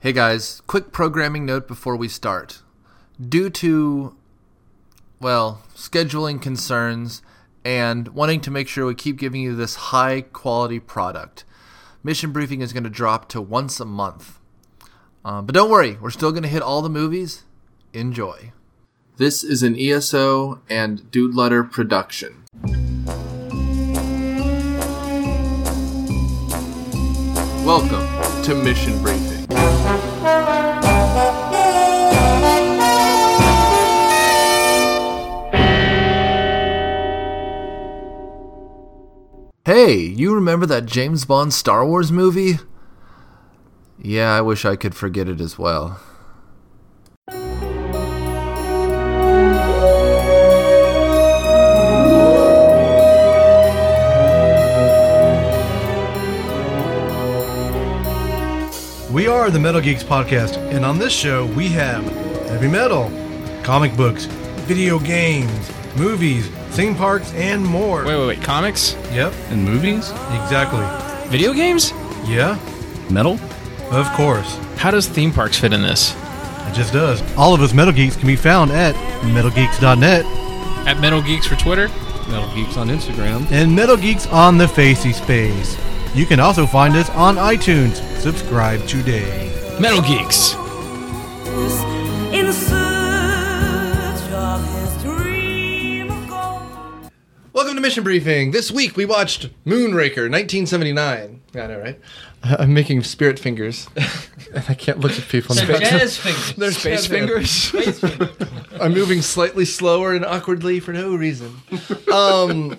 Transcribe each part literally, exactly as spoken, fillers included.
Hey guys, quick programming note before we start. Due to, well, scheduling concerns and wanting to make sure we keep giving you this high quality product, Mission Briefing is going to drop to once a month. Um, but don't worry, we're still going to hit all the movies. Enjoy. This is an E S O and Dude Letter production. Welcome to Mission Briefing. Hey, you remember that James Bond Star Wars movie? Yeah, I wish I could forget it as well. We are the Metal Geeks Podcast, and on this show we have heavy metal, comic books, video games, movies, theme parks, and more. Wait, wait, wait. Comics? Yep. And movies? Exactly. Video games? Yeah. Metal? Of course. How does theme parks fit in this? It just does. All of us Metal Geeks can be found at metal geeks dot net. At Metal Geeks for Twitter? Metal Geeks on Instagram. And Metal Geeks on the Facey Space. You can also find us on iTunes. Subscribe today. Metal Geeks. In search of his dream of gold. Welcome to Mission Briefing. This week we watched Moonraker, nineteen seventy-nine. Yeah, I know, right? I'm making spirit fingers. And I can't look at people. They're jazz fingers. They're Space fingers? Space fingers. I'm moving slightly slower and awkwardly for no reason. Um,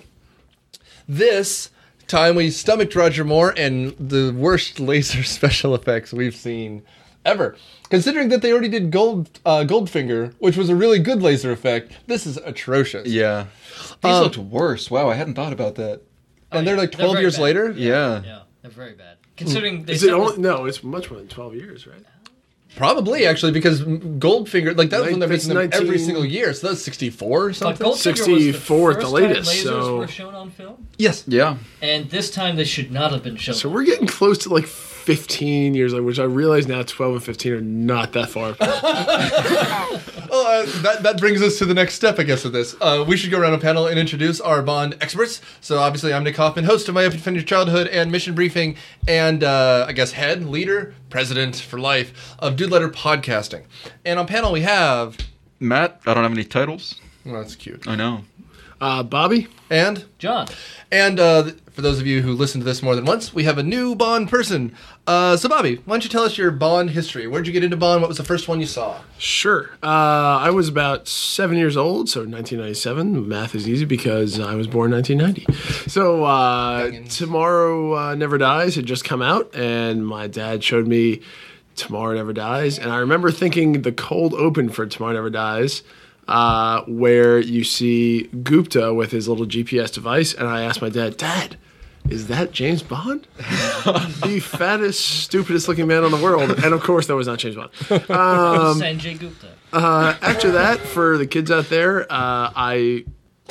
this time we stomached Roger Moore and the worst laser special effects we've seen ever. Considering that they already did Gold uh, Goldfinger, which was a really good laser effect, this is atrocious. Yeah. These Um, looked worse. Wow, I hadn't thought about that. And they're like They're twelve very years bad. later? Yeah. Yeah, they're very bad. Considering they Is it set only, the- no, it's much more than twelve years, right? Probably, actually, because Goldfinger, like, that was when they're That's making them every nineteen single year, so that's sixty-four or but something? Goldfinger was the sixty-four at the first latest, time lasers so- were shown on film, Yes. Yeah. and this time they should not have been shown. So we're getting close to like fifteen years, which I realize now twelve and fifteen are not that far apart. Well, uh, that, that brings us to the next step, I guess, of this. Uh, we should go around a panel and introduce our Bond experts. So, obviously, I'm Nick Hoffman, host of My Epic Defender Childhood and Mission Briefing, and, uh, I guess, head, leader, president for life of Dude Letter Podcasting. And on panel, we have... Matt, I don't have any titles. Well, that's cute. I know. Uh, Bobby? And... John. And uh, for those of you who listen to this more than once, we have a new Bond person. Uh, so, Bobby, why don't you tell us your Bond history? Where'd you get into Bond? What was the first one you saw? Sure. Uh, I was about seven years old, so nineteen ninety-seven. Math is easy because I was born nineteen ninety. So, uh, Tomorrow uh, Never Dies had just come out, and my dad showed me Tomorrow Never Dies. And I remember thinking the cold open for Tomorrow Never Dies, uh, where you see Gupta with his little G P S device, and I asked my dad, Dad, is that James Bond? The fattest, stupidest looking man in the world. And of course, that was not James Bond. Um, Sanjay Gupta. uh, after that, for the kids out there, uh, I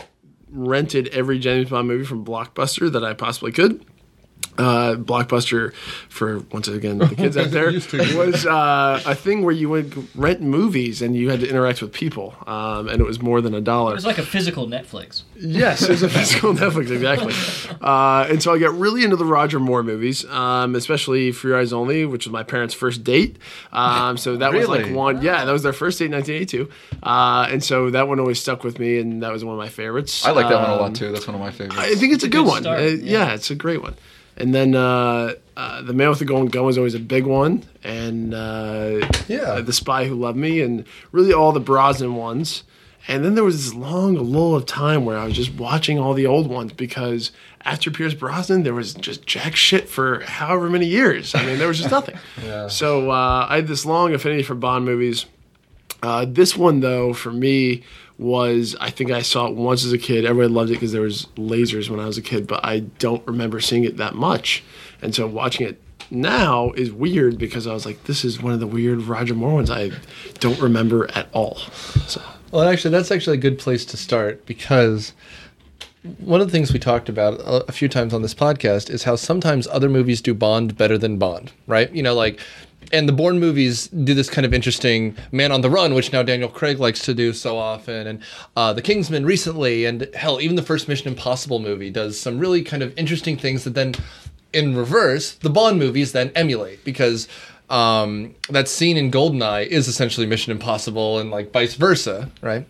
rented every James Bond movie from Blockbuster that I possibly could. Uh, Blockbuster, for once again the kids out there, was uh, a thing where you would rent movies and you had to interact with people, um, and it was more than a dollar. It was like a physical Netflix. Yes, it was a physical Netflix, exactly. Uh, and so I got really into the Roger Moore movies, um, especially For Your Eyes Only, which was my parents' first date. Um, so that was like Really? one, yeah, that was their first date in nineteen eighty-two. Uh, and so that one always stuck with me, and that was one of my favorites. I like that one a Um, lot, too. That's one of my favorites. I think it's a good, good one. start, Uh, yeah. yeah. it's a great one. And then uh, uh, The Man with the Golden Gun was always a big one. And uh, Yeah. The Spy Who Loved Me, and really all the Brosnan ones. And then there was this long lull of time where I was just watching all the old ones because after Pierce Brosnan, there was just jack shit for however many years. I mean, there was just nothing. Yeah. So uh, I had this long affinity for Bond movies. Uh, this one, though, for me, was I think I saw it once as a kid. Everybody loved it because there was lasers when I was a kid, but I don't remember seeing it that much. And so watching it now is weird because I was like, this is one of the weird Roger Moore ones I don't remember at all. So. Well, actually, that's actually a good place to start because one of the things we talked about a few times on this podcast is how sometimes other movies do Bond better than Bond, right? You know, like and the Bourne movies do this kind of interesting man on the run, which now Daniel Craig likes to do so often, and uh, The Kingsman recently, and hell, even the first Mission Impossible movie does some really kind of interesting things that then, in reverse, the Bond movies then emulate, because um, that scene in GoldenEye is essentially Mission Impossible, and like vice versa, right?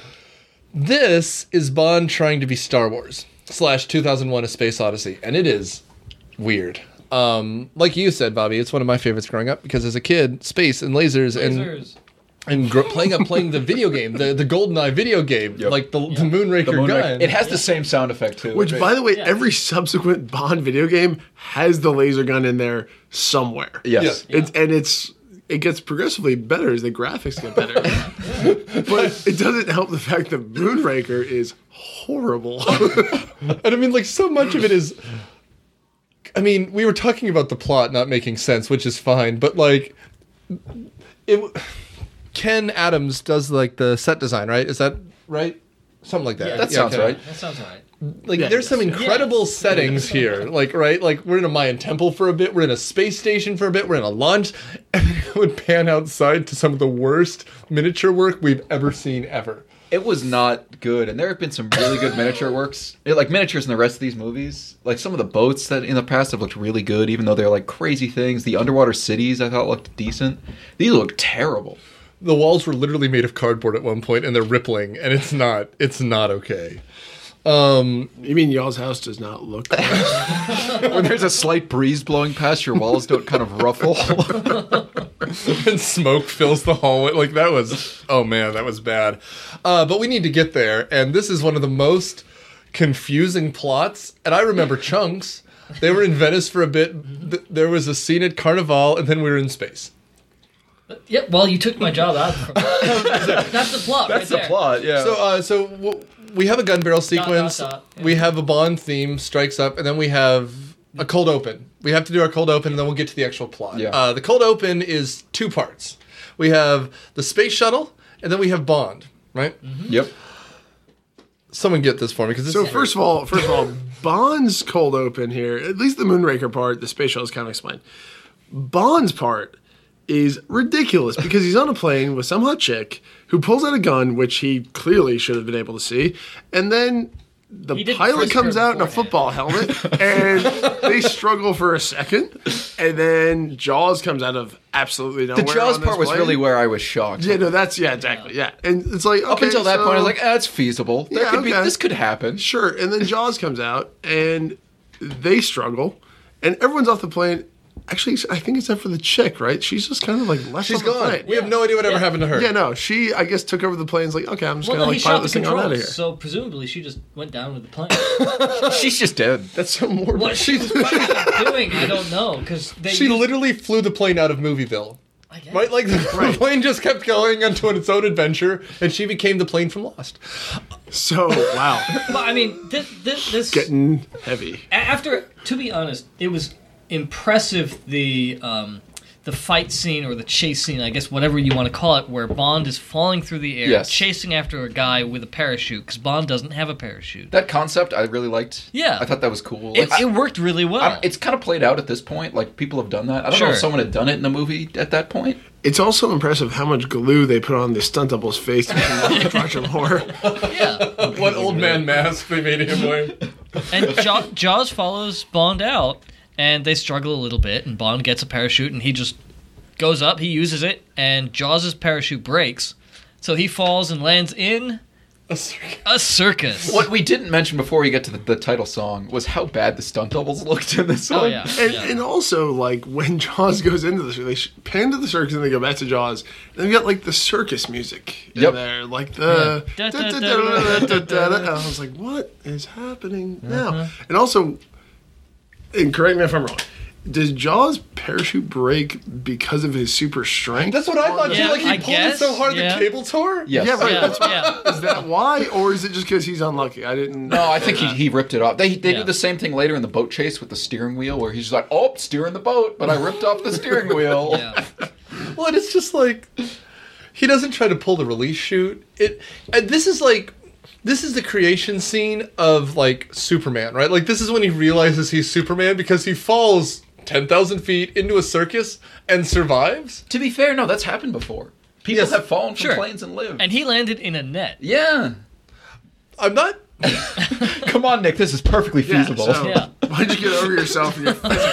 This is Bond trying to be Star Wars slash two thousand one: A Space Odyssey, and it is weird. Um, like you said, Bobby, it's one of my favorites growing up because as a kid, space and lasers, Lasers. and and gr- playing up playing the video game, the the GoldenEye video game, Yep. like the, the Moonraker The Moonraker- gun. It has the same sound effect too. Which, Right? by the way, Yeah. every subsequent Bond video game has the laser gun in there somewhere. Yes. Yeah. It's, and it's it gets progressively better as the graphics get better. But it doesn't help the fact that Moonraker is horrible. And I mean, like, so much of it is. I mean, we were talking about the plot not making sense, which is fine, but like, it. Ken Adams does like the set design, right? Is that right? Something like that. Yeah. That sounds Ken. right. That sounds right. Like, Yeah, there's yes. some incredible Yes. settings here. Like, right? Like, we're in a Mayan temple for a bit. We're in a space station for a bit. We're in a launch. And it would pan outside to some of the worst miniature work we've ever seen ever. It was not good, and there have been some really good miniature works, It- like miniatures in the rest of these movies. Like some of the boats that in the past have looked really good, even though they're like crazy things. The underwater cities I thought looked decent. These look terrible. The walls were literally made of cardboard at one point, and they're rippling, and it's not. It's not okay. Um, You mean y'all's house does not look like When there's a slight breeze blowing past, your walls don't kind of ruffle. and smoke fills the hallway. Like, that was, oh man, that was bad. Uh, but we need to get there, and this is one of the most confusing plots. And I remember chunks. They were in Venice for a bit. Th- There was a scene at Carnival, and then we were in space. Yep. Well, you took my job out from that. That's the plot. That's right the there. plot, yeah. So, uh, so w- we have a gun barrel sequence. dot, dot, yeah. We have a Bond theme strikes up, and then we have a cold open. We have to do our cold open, and then we'll get to the actual plot. Yeah. Uh, the cold open is two parts. We have the space shuttle, and then we have Bond. Right? Yep. Someone get this for me because this So is first of all, first of all, Bond's cold open here, at least the Moonraker part, the space shuttle is kind of explained. Bond's part is ridiculous because he's on a plane with some hot chick who pulls out a gun, which he clearly should have been able to see, and then the He did pilot frisk comes her out in a beforehand. football helmet, and they struggle for a second, and then Jaws comes out of absolutely nowhere. The Jaws on this part was plane. really where I was shocked. Yeah, no, that's yeah, exactly, yeah, and it's like okay, Up until that so- point, I was like, eh, "That's feasible. There Yeah, could be. okay. This could happen." Sure. And then Jaws comes out and they struggle and everyone's off the plane. Actually, I think except for the chick, right? She's just kind of like left she's on the gone. plane. We have no idea whatever Yeah. happened to her. Yeah, no. She, I guess, took over the plane. It's like, okay, I'm just Well, going no, to he like shot pilot the this thing on out of controls, here. so presumably she just went down with the plane. She's just dead. That's so morbid. What she was doing, I don't know, because they She used- literally flew the plane out of Movieville. I guess. Right? Like, the plane just kept going onto its own adventure, and she became the plane from Lost. So, wow. But I mean, this, this, this Getting heavy. a- after, to be honest, it was impressive the um, the fight scene or the chase scene, I guess, whatever you want to call it, where Bond is falling through the air, Yes. chasing after a guy with a parachute, because Bond doesn't have a parachute. That concept I really liked. Yeah. I thought that was cool. It, Like, I- it worked really well. I don't- it's kind of played out at this point. Like people have done that. I don't know Sure. if someone had done it in the movie at that point. It's also impressive how much glue they put on the stunt double's face to make him Roger Moore. yeah. What old man mask they made him wear. And Jaw- Jaws follows Bond out, and they struggle a little bit, and Bond gets a parachute, and he just goes up, he uses it, and Jaws' parachute breaks, so he falls and lands in A circus. a circus. What we didn't mention before we get to the, the title song was how bad the stunt doubles looked in this Oh, one. yeah. And, yeah. and also, like, when Jaws goes into the circus, they sh- pan to the circus and they go back to Jaws, and they've got, like, the circus music in Yep. there. Like, the... Yeah. And I was like, what is happening now? And also, and correct me if I'm wrong, does Jaws' parachute break because of his super strength? That's what I thought, Yeah, too. Like, he I pulled it so guess, hard yeah. the cable tore? Yes. Yeah, right. yeah, That's yeah. Is that why? Or is it just because he's unlucky? I didn't... No, I think he, he ripped it off. They they Yeah. do the same thing later in the boat chase with the steering wheel, where he's just like, "Oh, steering the boat," but I ripped off the steering wheel. Yeah. Well, and it's just like he doesn't try to pull the release chute. It and this is like this is the creation scene of like Superman, right? Like this is when he realizes he's Superman because he falls ten thousand feet into a circus and survives? To be fair, no, that's happened before. People Yes. have fallen from Sure. planes and lived. And he landed in a net. yeah. I'm not. Come on, Nick. This is perfectly Yeah, feasible. so Yeah. why'd you get over yourself and your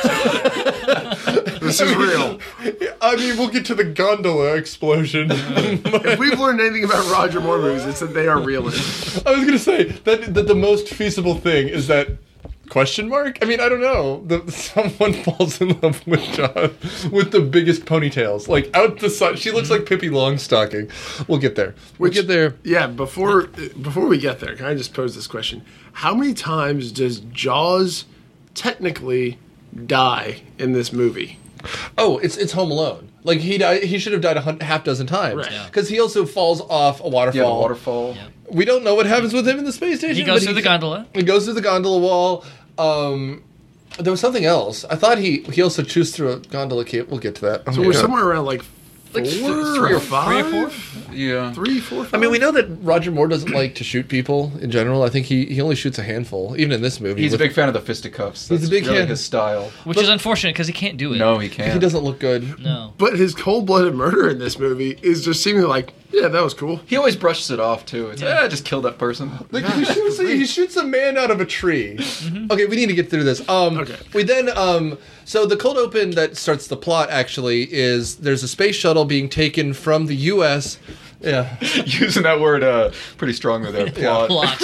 physics? This is real. I mean, we'll get to the gondola explosion. If we've learned anything about Roger Moore movies, it's that they are realistic. I was gonna say that, that the most feasible thing is that question mark. I mean, I don't know. The, someone falls in love with John with the biggest ponytails, like out the side. She looks like Pippi Longstocking. We'll get there. We'll get there. Yeah, before before we get there, can I just pose this question? How many times does Jaws technically die in this movie? Oh, it's it's Home Alone. Like he died, he should have died a hun- half dozen times Right. Yeah. because he also falls off a waterfall. Yeah, the waterfall. We don't know what happens with him in the space station. He goes but through the gondola. He goes through the gondola wall. Um, there was something else. I thought he he also chews through a gondola cable. We'll get to that. So we're somewhere around like four, Like th- three or five, three or four? Yeah. three, four, five. I mean, we know that Roger Moore doesn't like to shoot people in general. I think he, he only shoots a handful, even in this movie. He's a with- big fan of the fisticuffs. That's He's a big really fan. his style. Which is unfortunate because he can't do it. No, he can't. He doesn't look good. No. But his cold-blooded murder in this movie is just seemingly like, yeah, that was cool. He always brushes it off too. It's Yeah. ah, just kill that person. Like he shoots, he shoots a man out of a tree. Okay, we need to get through this. Um, Okay. We then, um, so the cold open that starts the plot actually is there's a space shuttle being taken from the U S. Yeah, Using that word uh, pretty strongly there. Plot. Plot.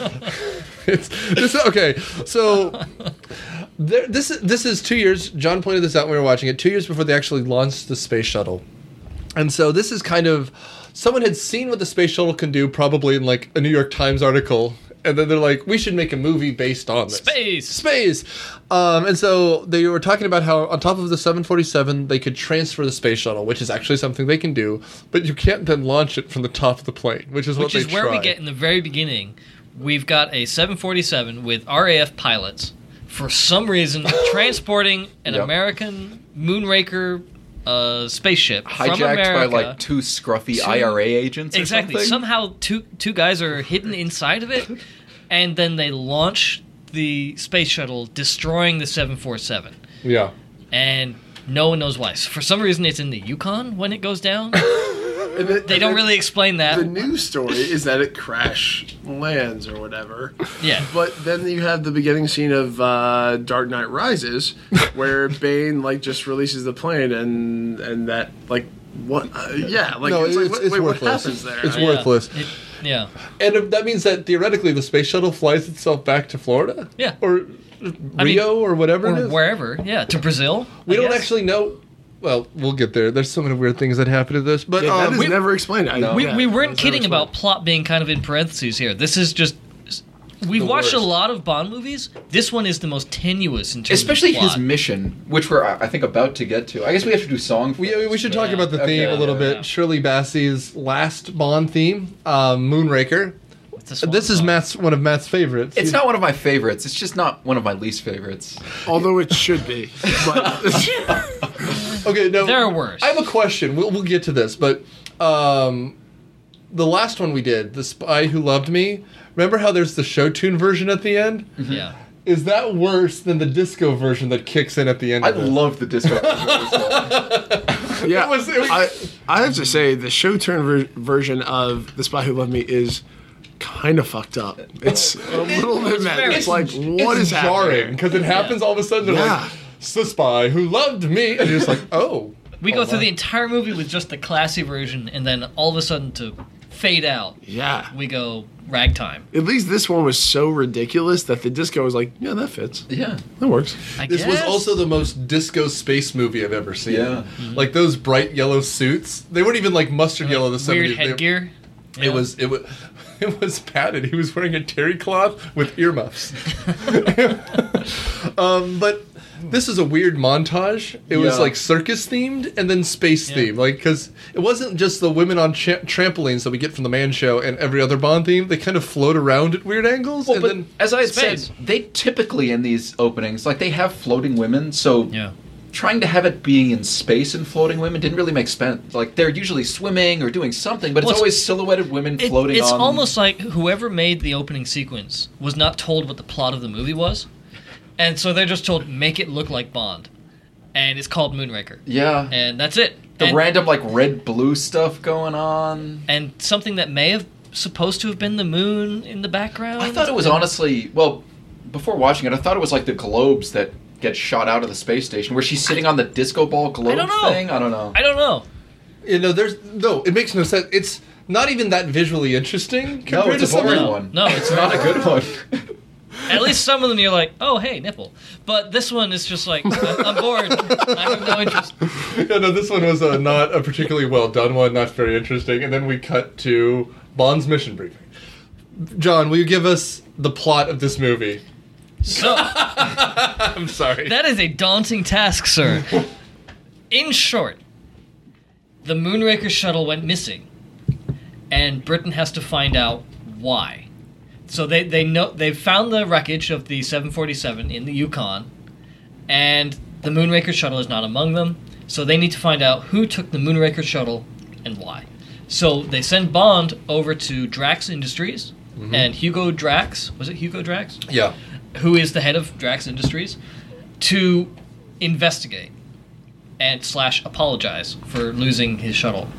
it's this. Okay, so there, this is this is two years. John pointed this out when we were watching it. Two years before they actually launched the space shuttle, and so this is kind of someone had seen what the space shuttle can do, probably in like a New York Times article. And then they're like, we should make a movie based on this. Space. Space. Um, and so they were talking about how on top of the seven forty-seven, they could transfer the space shuttle, which is actually something they can do. But you can't then launch it from the top of the plane, which is what Which they is where try. we get in the very beginning. We've got a seven forty-seven with R A F pilots for some reason transporting an Yep. American Moonraker uh, spaceship from Hijacked by America. like two scruffy to- I R A agents. Or Exactly. Something. Somehow two two guys are hidden inside of it, and then they launch the space shuttle, destroying the seven forty-seven. Yeah. And no one knows why. So for some reason, it's in the Yukon when it goes down. And the- They don't really explain that. The news story is that it crash lands or whatever. Yeah. But then you have the beginning scene of uh, Dark Knight Rises, where Bane like just releases the plane, and and that like what? Uh, yeah, like No, it's, like, it's- what, it's wait, what worthless. happens there? It's I- Yeah. worthless. It- yeah. And if that means that theoretically the space shuttle flies itself back to Florida? Yeah. Or I mean, Rio or whatever it Or is? wherever. Yeah. To Brazil. We I don't guess. actually know. Well, we'll get there. There's so many weird things that happen to this. But Yeah, that um, is we- never explained. I, No. We, yeah, we that weren't was kidding never about plot being kind of in parentheses here. This is just. We've The watched a worst. lot of Bond movies. This one is the most tenuous in terms Especially of plot. his mission, which we're I I think about to get to. I guess we have to do song. we, first, we should but- talk about the theme Okay, a little yeah, bit. yeah. Shirley Bassey's last Bond theme, um, Moonraker. It's a swan This is song. Matt's one of Matt's favorites. It's not one of my favorites. It's just not one of my least favorites. Although it should be. But Okay, no. There are worse. I have a question. We'll, we'll get to this, but um, the last one we did, The Spy Who Loved Me, remember how there's the show tune version at the end? Yeah. Is that worse than the disco version that kicks in at the end I of it? love the disco. yeah, It was- it was- I I have to say the show turn ver- version of The Spy Who Loved Me is kind of fucked up. It's a little bit mad. very- It's like what it's is jarring happening? because it happens all of a sudden. They're Yeah. like, "It's the spy who loved me," and you're just like, "Oh." We Oh, go through wow. the entire movie with just the classy version, and then all of a sudden to fade out, Yeah. we go ragtime. At least this one was so ridiculous that the disco was like, yeah, that fits. yeah. That works. I This was guess. also the most disco space movie I've ever seen. Yeah. Like those bright yellow suits. They weren't even like mustard yellow. The weird seventies. They- headgear. It Yeah. was it was it was padded. He was wearing a terry cloth with earmuffs. um, but this is a weird montage. It was Yeah. like circus themed and then space Yeah. themed, like because it wasn't just the women on cha- trampolines that we get from the Man Show and every other Bond theme. They kind of float around at weird angles. Well, and but then as I had Space. said, they typically in these openings, like they have floating women, so Yeah. trying to have it being in space and floating women didn't really make sense. Like they're usually swimming or doing something, but it's Well, it's- always silhouetted women It- floating it's on. almost like whoever made the opening sequence was not told what the plot of the movie was, and so they're just told make it look like Bond, and it's called Moonraker. Yeah. And that's it. The and, random, like, red-blue stuff going on. And something that may have supposed to have been the moon in the background. I thought it was honestly, well, before watching it, I thought it was like the globes that get shot out of the space station, where she's sitting on the disco ball globe I don't know. thing. I don't know. I don't know. You know, there's no. It makes no sense. It's not even that visually interesting. No, compared it's to a boring some- one. No, it's not a good one. At least some of them you're like, oh, hey, nipple. But this one is just like, I'm bored. I have no interest. Yeah, no, this one was uh, not a particularly well done one, not very interesting. And then we cut to Bond's mission briefing. John, will you give us the plot of this movie? So, I'm sorry. that is a daunting task, sir. In short, the Moonraker shuttle went missing, and Britain has to find out why. So they they know they've found the wreckage of the seven forty-seven in the Yukon, and the Moonraker shuttle is not among them. So they need to find out who took the Moonraker shuttle and why. So they send Bond over to Drax Industries, Mm-hmm. and Hugo Drax, was it Hugo Drax? Yeah. Who is the head of Drax Industries, to investigate and slash apologize for losing his shuttle.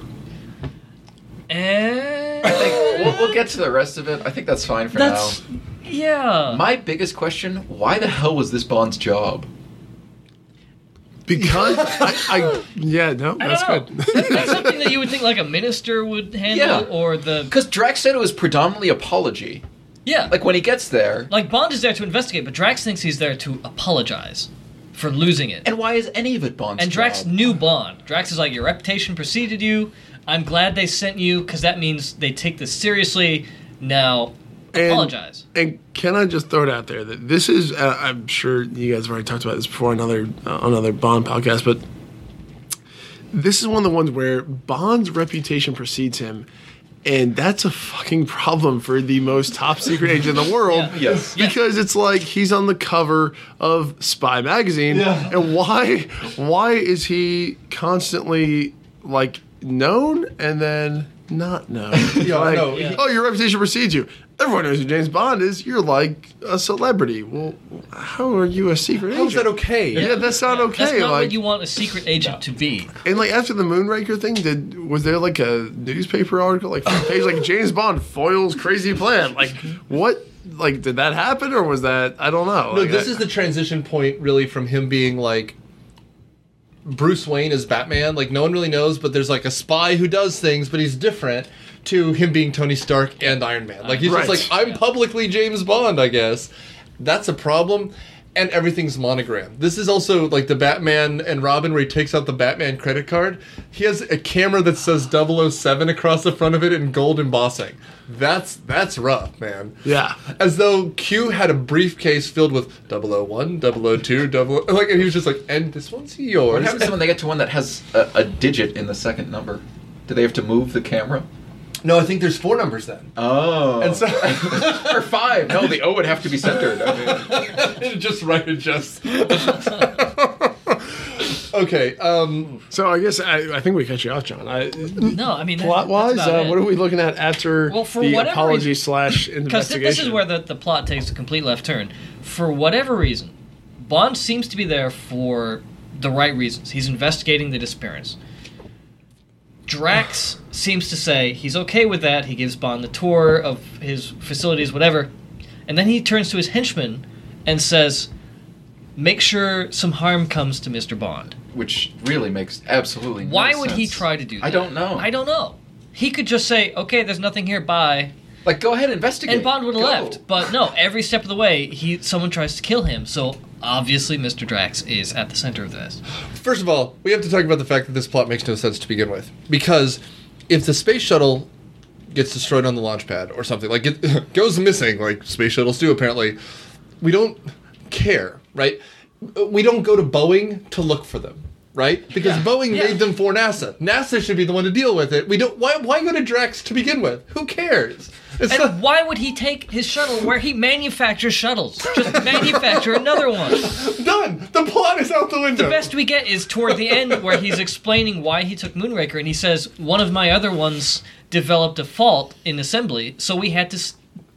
And I think we'll, we'll get to the rest of it. I think that's fine for that's now. yeah. My biggest question, why the hell was this Bond's job? Because I, I yeah no I that's don't know. good. That- that's something that you would think like a minister would handle, Yeah. or the Because Drax said it was predominantly apology. yeah. Like, when he gets there, Like Bond is there to investigate, but Drax thinks he's there to apologize for losing it. and why is any of it Bond's And Drax job? knew Bond. Drax is like, your reputation preceded you. I'm glad they sent you, because that means they take this seriously. Now, And- apologize. And can I just throw it out there that this is, uh, I'm sure you guys have already talked about this before on another, uh, another Bond podcast, but this is one of the ones where Bond's reputation precedes him, and that's a fucking problem for the most top secret agent in the world. Yeah. Yes. Because it's like he's on the cover of Spy magazine, and why why is he constantly like known and then not known? Yeah, like, no, Yeah. oh, your reputation precedes you. Everyone knows who James Bond is. You're like a celebrity. Well, how are you a secret agent? How's that okay? Yeah, that's not okay. That's not like, what you want a secret agent to be. and like after the Moonraker thing, did was there like a newspaper article, like front page, like James Bond foils crazy plan? Like what? Like did that happen or was that? I don't know. No, Like, this I- is the transition point, really, from him being like Bruce Wayne as Batman. Like, no one really knows, but there's like a spy who does things, but he's different, to him being Tony Stark and Iron Man. Like, he's Right. just like, I'm publicly James Bond, I guess. That's a problem. And everything's monogrammed. This is also like the Batman and Robin where he takes out the Batman credit card. He has a camera that says double oh seven across the front of it in gold embossing. That's that's rough, man. yeah. As though Q had a briefcase filled with double oh one, double oh two, double like, and he was just like, and this one's yours. What happens when they get to one that has a, a digit in the second number? Do they have to move the camera? No, I think there's four numbers then. Oh. And so or five. No, the O would have to be centered. I mean, just right adjust. Okay, um, So I guess I, I think we cut you off, John. I, No, I mean, that- plot wise, that's about uh, it. what are we looking at after Well, for the whatever apology reason- slash Because investigation? this is where the, the plot takes a complete left turn. For whatever reason, Bond seems to be there for the right reasons. He's investigating the disappearance. Drax seems to say he's okay with that. He gives Bond the tour of his facilities, whatever. And then he turns to his henchman and says, make sure some harm comes to Mister Bond. which really makes absolutely no Why would he sense. try to do that? I don't know. I don't know. He could just say, okay, there's nothing here, bye. Like, go ahead, investigate. And Bond would have Go. left. But no, every step of the way, he someone tries to kill him. So obviously Mister Drax is at the center of this. first of all, we have to talk about the fact that this plot makes no sense to begin with. Because if the space shuttle gets destroyed on the launch pad or something, like it goes missing, like space shuttles do apparently, we don't care, right? We don't go to Boeing to look for them, right? Because Boeing Yeah. made them for NASA. NASA should be the one to deal with it. We don't. Why? Why go to Drax to begin with? Who cares? It's not, And why would he take his shuttle where he manufactures shuttles? Just manufacture another one. done. The plot is out the window. The best we get is toward the end where he's explaining why he took Moonraker, and he says, one of my other ones developed a fault in assembly, so we had to s-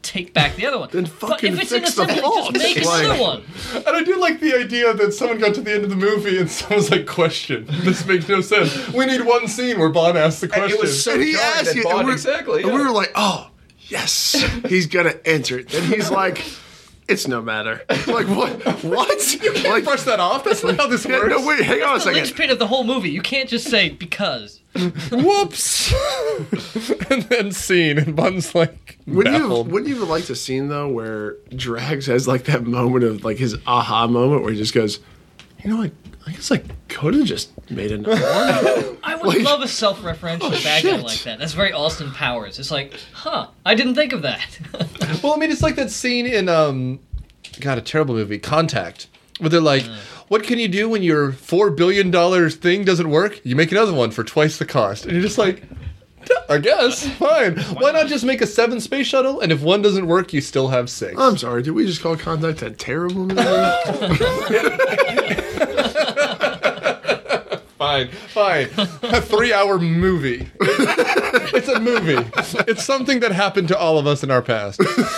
take back the other one. Then but fucking if it's in fix a the sentence, fault. just make Like- another one. And I do like the idea that someone got to the end of the movie and someone's like, question. This makes no sense. We need one scene where Bond asks the And question. it was so And he jarring asked that you, Bond, and we're, exactly. and yeah. we were like, oh, yes, he's gonna answer it. Then he's like, it's no matter. Like, what? What? You can't like, brush that off. That's not how this yeah, works. no, wait, hang on a The second. linchpin of the whole movie. You can't just say because. Whoops. And then scene, and Bond's like Wouldn't you, baffled. wouldn't you have liked a scene though where Drax has like that moment of like his aha moment where he just goes, you know, like I guess I could have just made another one. I would Like- love a self-referential Oh, bad guy shit. like that. That's very Austin Powers. It's like, huh, I didn't think of that. Well, I mean, it's like that scene in, um, God, a terrible movie, Contact, where they're like, what can you do when your four billion dollars thing doesn't work? You make another one for twice the cost. And you're just like, I guess, fine. Why not just make a seven space shuttle? And if one doesn't work, you still have six. I'm sorry, did we just call Contact a terrible movie? Fine, fine. A three-hour movie. It's a movie. It's something that happened to all of us in our past.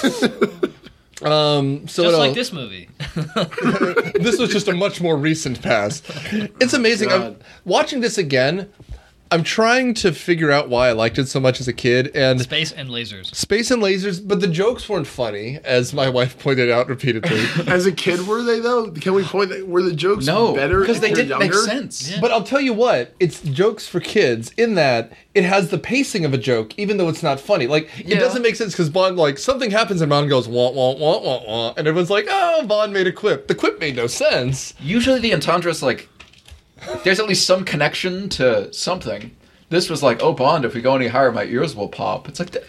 Um, so Just what like else? this movie. This was just a much more recent past. It's amazing. I'm God. watching this again. I'm trying to figure out why I liked it so much as a kid, and Space and lasers. space and lasers, but the jokes weren't funny, as my wife pointed out repeatedly. As a kid, were they though? Can we point that were the jokes no, better because if they you're didn't younger? make sense. Yeah. But I'll tell you what, it's jokes for kids in that it has the pacing of a joke, even though it's not funny. Like, Yeah. it doesn't make sense because Bond, like, something happens and Bond goes, wah, wah, wah, wah, wah, and everyone's like, oh, Bond made a quip. The quip made no sense. Usually the entendra's like, there's at least some connection to something. This was like, oh, Bond, if we go any higher, my ears will pop. It's like, the,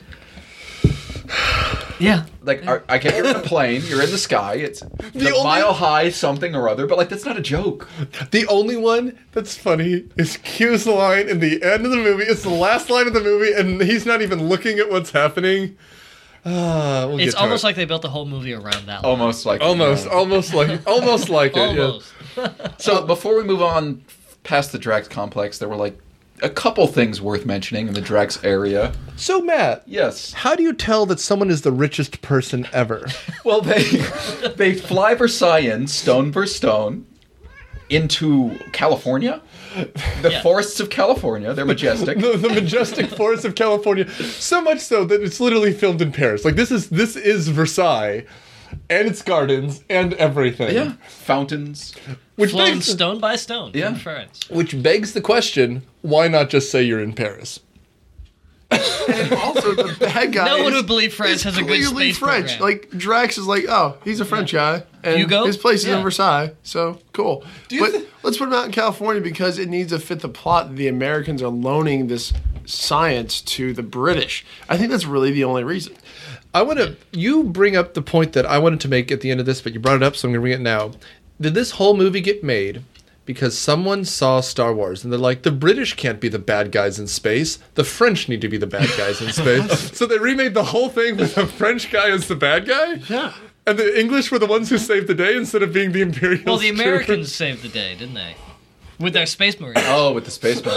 Yeah. like are, I get you're in a plane, you're in the sky, it's the, only- mile high something or other, but like that's not a joke. The only one that's funny is Q's line in the end of the movie. It's the last line of the movie, and he's not even looking at what's happening. Ah, we'll It's get to almost it. like they built the whole movie around that. line. Almost like almost, yeah. almost like, almost like it. Yeah. Almost. So before we move on past the Drax complex, there were like a couple things worth mentioning in the Drax area. So Matt, Yes. how do you tell that someone is the richest person ever? Well, they they fly Versailles in, stone for stone, into California. The Yeah. forests of California. They're majestic. the, the majestic forests of California. So much so that it's literally filmed in Paris. Like this is this is Versailles, and its gardens and everything. Yeah. Fountains. which Flown begs stone by stone Yeah. from France. which begs the question: why not just say you're in Paris? And also, the bad guy. No one is- would believe France is has a good clearly space French. program. Like Drax is like, oh, he's a French guy, and Hugo? his place is Yeah. in Versailles, so cool. you But thi- let's put him out in California because it needs to fit the plot that the Americans are loaning this science to the British. I think that's really the only reason. I want to. You bring up the point that I wanted to make at the end of this, but you brought it up, so I'm going to bring it now. Did this whole movie get made because someone saw Star Wars and they're like, the British can't be the bad guys in space. The French need to be the bad guys in space. So they remade the whole thing with a French guy as the bad guy? Yeah. And the English were the ones who saved the day instead of being the Imperials. Well, the troopers. Americans saved the day, didn't they? With their space marines. Oh, with the spaceman.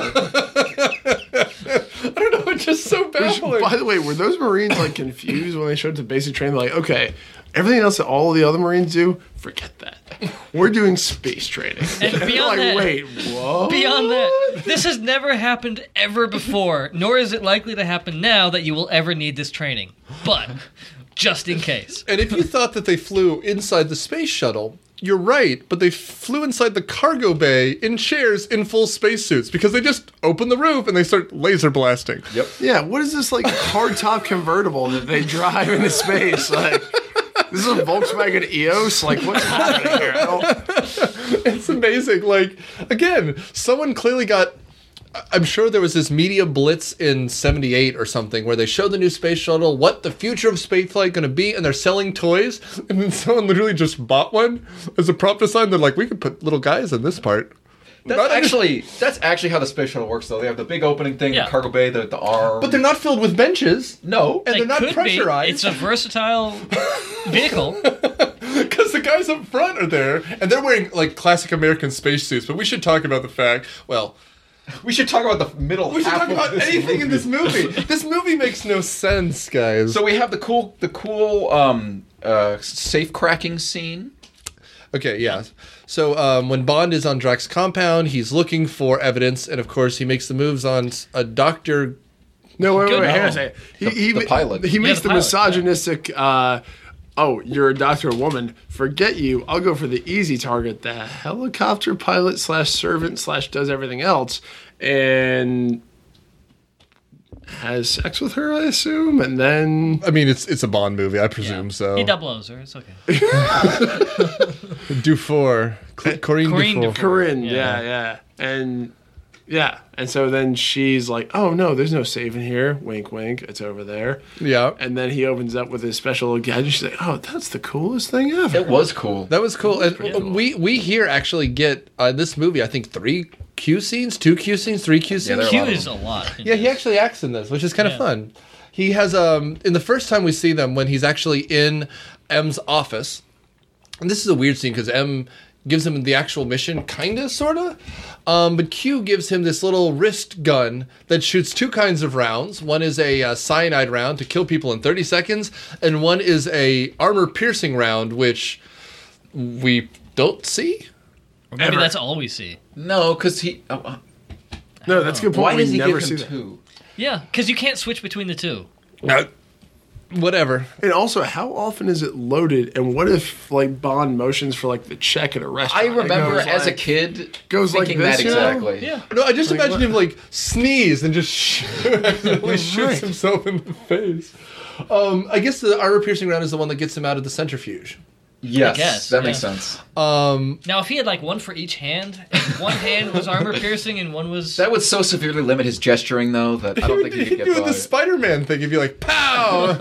I don't know, it's just so Which, baffling. by the way, were those Marines like confused when they showed up to basic training? Like, okay, everything else that all the other Marines do, forget that. We're doing space training. And they're beyond like, that- wait, what? Beyond that, this has never happened ever before, nor is it likely to happen now that you will ever need this training. But, just in case. And if you thought that they flew inside the space shuttle, you're right, but they flew inside the cargo bay in chairs in full spacesuits because they just open the roof and they start laser blasting. Yep. Yeah, what is this like hardtop convertible that they drive into space? Like, this is a Volkswagen E O S? Like, what's happening here? I don't... It's amazing. Like, again, someone clearly got. I'm sure there was this media blitz in seventy-eight or something where they showed the new space shuttle, what the future of spaceflight going to be, and they're selling toys. And then someone literally just bought one as a prop design. They're like, we could put little guys in this part. That's Not under- actually that's actually how the space shuttle works, though. They have the big opening thing, Yeah. the cargo bay, the, the arm. But they're not filled with benches. no. And They they're not could pressurized. be. It's a versatile vehicle. Because the guys up front are there, and they're wearing like classic American spacesuits. But we should talk about the fact. Well, We should talk about the middle We should half talk of about this anything movie. in this movie. This movie makes no sense, guys. So we have the cool, the cool um, uh, safe cracking scene. Okay, yeah. So um, when Bond is on Drax's compound, he's looking for evidence, and of course he makes the moves on s- a doctor. No, wait, wait, Good. wait. Hang on a No. second. He, The- he, the pilot. He makes the the, pilot, yeah. misogynistic. Uh, oh, you're a doctor, or woman. Forget you. I'll go for the easy target, the helicopter pilot slash servant slash does everything else, and has sex with her, I assume, and then I mean, it's it's a Bond movie, I presume. Yeah. So He double O's her. It's okay. Dufour, Cl- Corinne, Corinne Dufour. Dufour. Corinne. Yeah. Yeah. yeah, and yeah, and so then she's like, "Oh no, there's no saving here." Wink, wink. It's over there. Yeah, And then he opens up with his special gadget. She's like, "Oh, that's the coolest thing ever." It was cool. that was cool. And we we here actually get uh, this movie. I think three Q scenes, two Q scenes, three Q scenes. there are Q a lot of is a lot. in Yeah, he this. actually acts in this, which is kind of Yeah. fun. He has um in the first time we see them when he's actually in M's office, and this is a weird scene because M gives him the actual mission, kinda, sorta. Um, but Q gives him this little wrist gun that shoots two kinds of rounds. One is a uh, cyanide round to kill people in thirty seconds, and one is a armor-piercing round, which we don't see. Or maybe Ever. that's all we see. No, because he. Oh, uh, No, that's a good point. why we does he never give see him that. two? Yeah, because you can't switch between the two. Uh, whatever. And also, how often is it loaded? And what if like Bond motions for like the check at a I restaurant? It remember goes as a like- kid goes like thinking this, that you know? exactly. Yeah. No, I just Like imagine what? him like sneeze and just shoot, accidentally shoots right. himself in the face. Um, I guess the armor piercing round is the one that gets him out of the centrifuge. Yes, guess, that yeah. makes sense. Um, Now, if he had like one for each hand, and one hand was armor piercing and one was That would so severely limit his gesturing, though, that I don't think he could he'd get do by. the Spider-Man thing. He'd be like, "Pow!"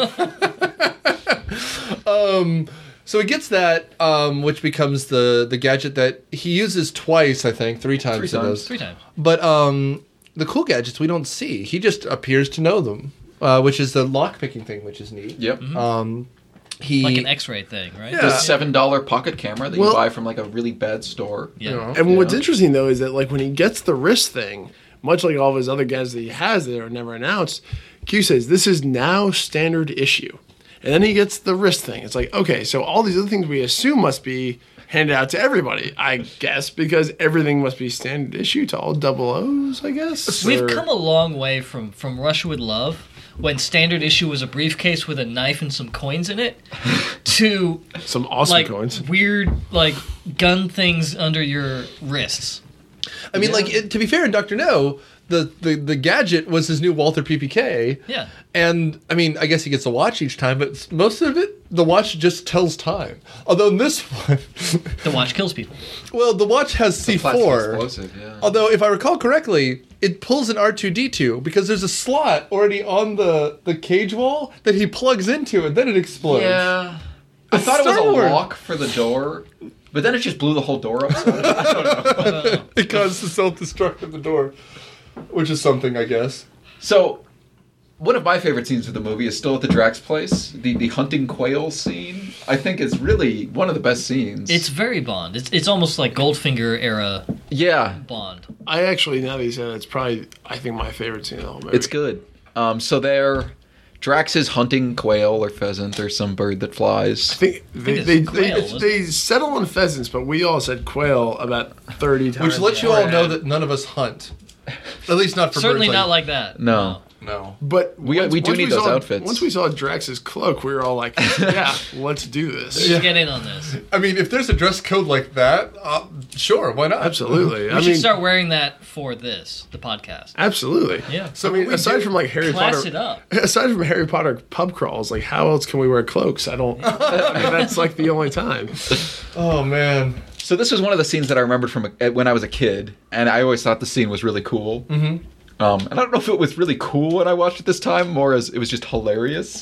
um, so he gets that, um, which becomes the the gadget that he uses twice. I think three times. Three he times. does. three times. But um, the cool gadgets we don't see. He just appears to know them, uh, which is the lock picking thing, which is neat. Yep. Um, he Like an X-ray thing, right? Yeah. The seven dollar pocket camera that Well- you buy from like a really bad store. Yeah. you know, And what's Yeah. interesting though is that like when he gets the wrist thing, much like all of his other gadgets that he has that are never announced, Q says this is now standard issue. And then he gets the wrist thing. It's like, okay, so all these other things we assume must be handed out to everybody, I guess, because everything must be standard issue to all double O's, I guess. We've Or- come a long way from from Russia with Love, when standard issue was a briefcase with a knife and some coins in it, to some awesome like coins. weird like gun things under your wrists. I mean, like it, to be fair, in Doctor No, the, the the gadget was his new Walther P P K. Yeah. And I mean, I guess he gets a watch each time, but s- most of it, the watch just tells time. Although in this one, The watch kills people. well, the watch has C Plastic four. explosive, yeah. Although, if I recall correctly, it pulls an R two D two because there's a slot already on the, the cage wall that he plugs into, and then it explodes. Yeah. I thought it was Star a Wars. lock for the door, but then it just blew the whole door up. So I don't know. It causes the self-destruct of the door, which is something, I guess. So, one of my favorite scenes of the movie is still at the Drax place. The the hunting quail scene, I think, is really one of the best scenes. It's very Bond. It's it's almost like Goldfinger era yeah, Bond. I actually, now that you said it, it's probably, I think, my favorite scene of the whole movie. it's good. Um, so there, Drax is hunting quail or pheasant or some bird that I flies. think they, it's they, quail, they, isn't they settle on pheasants, but we all said quail about thirty times. Which lets you all know that none of us hunt. At least not for Certainly birds not like that. No. No. But We- once- we do once need those saw, outfits. Once we saw Drax's cloak, we were all like, "Yeah, let's do this." Let's get in on this. I mean, if there's a dress code like that, uh, sure, why not? Absolutely. We I should mean, start wearing that for this, the podcast. absolutely. Yeah. So I mean, we aside do- from like Harry Class Potter, it up. aside from Harry Potter pub crawls, like how else can we wear cloaks? I don't. I mean, that's like the only time. Oh man. So this was one of the scenes that I remembered from a, when I was a kid, and I always thought the scene was really cool. Mm-hmm. Um, and I don't know if it was really cool when I watched it this time, more as it was just hilarious.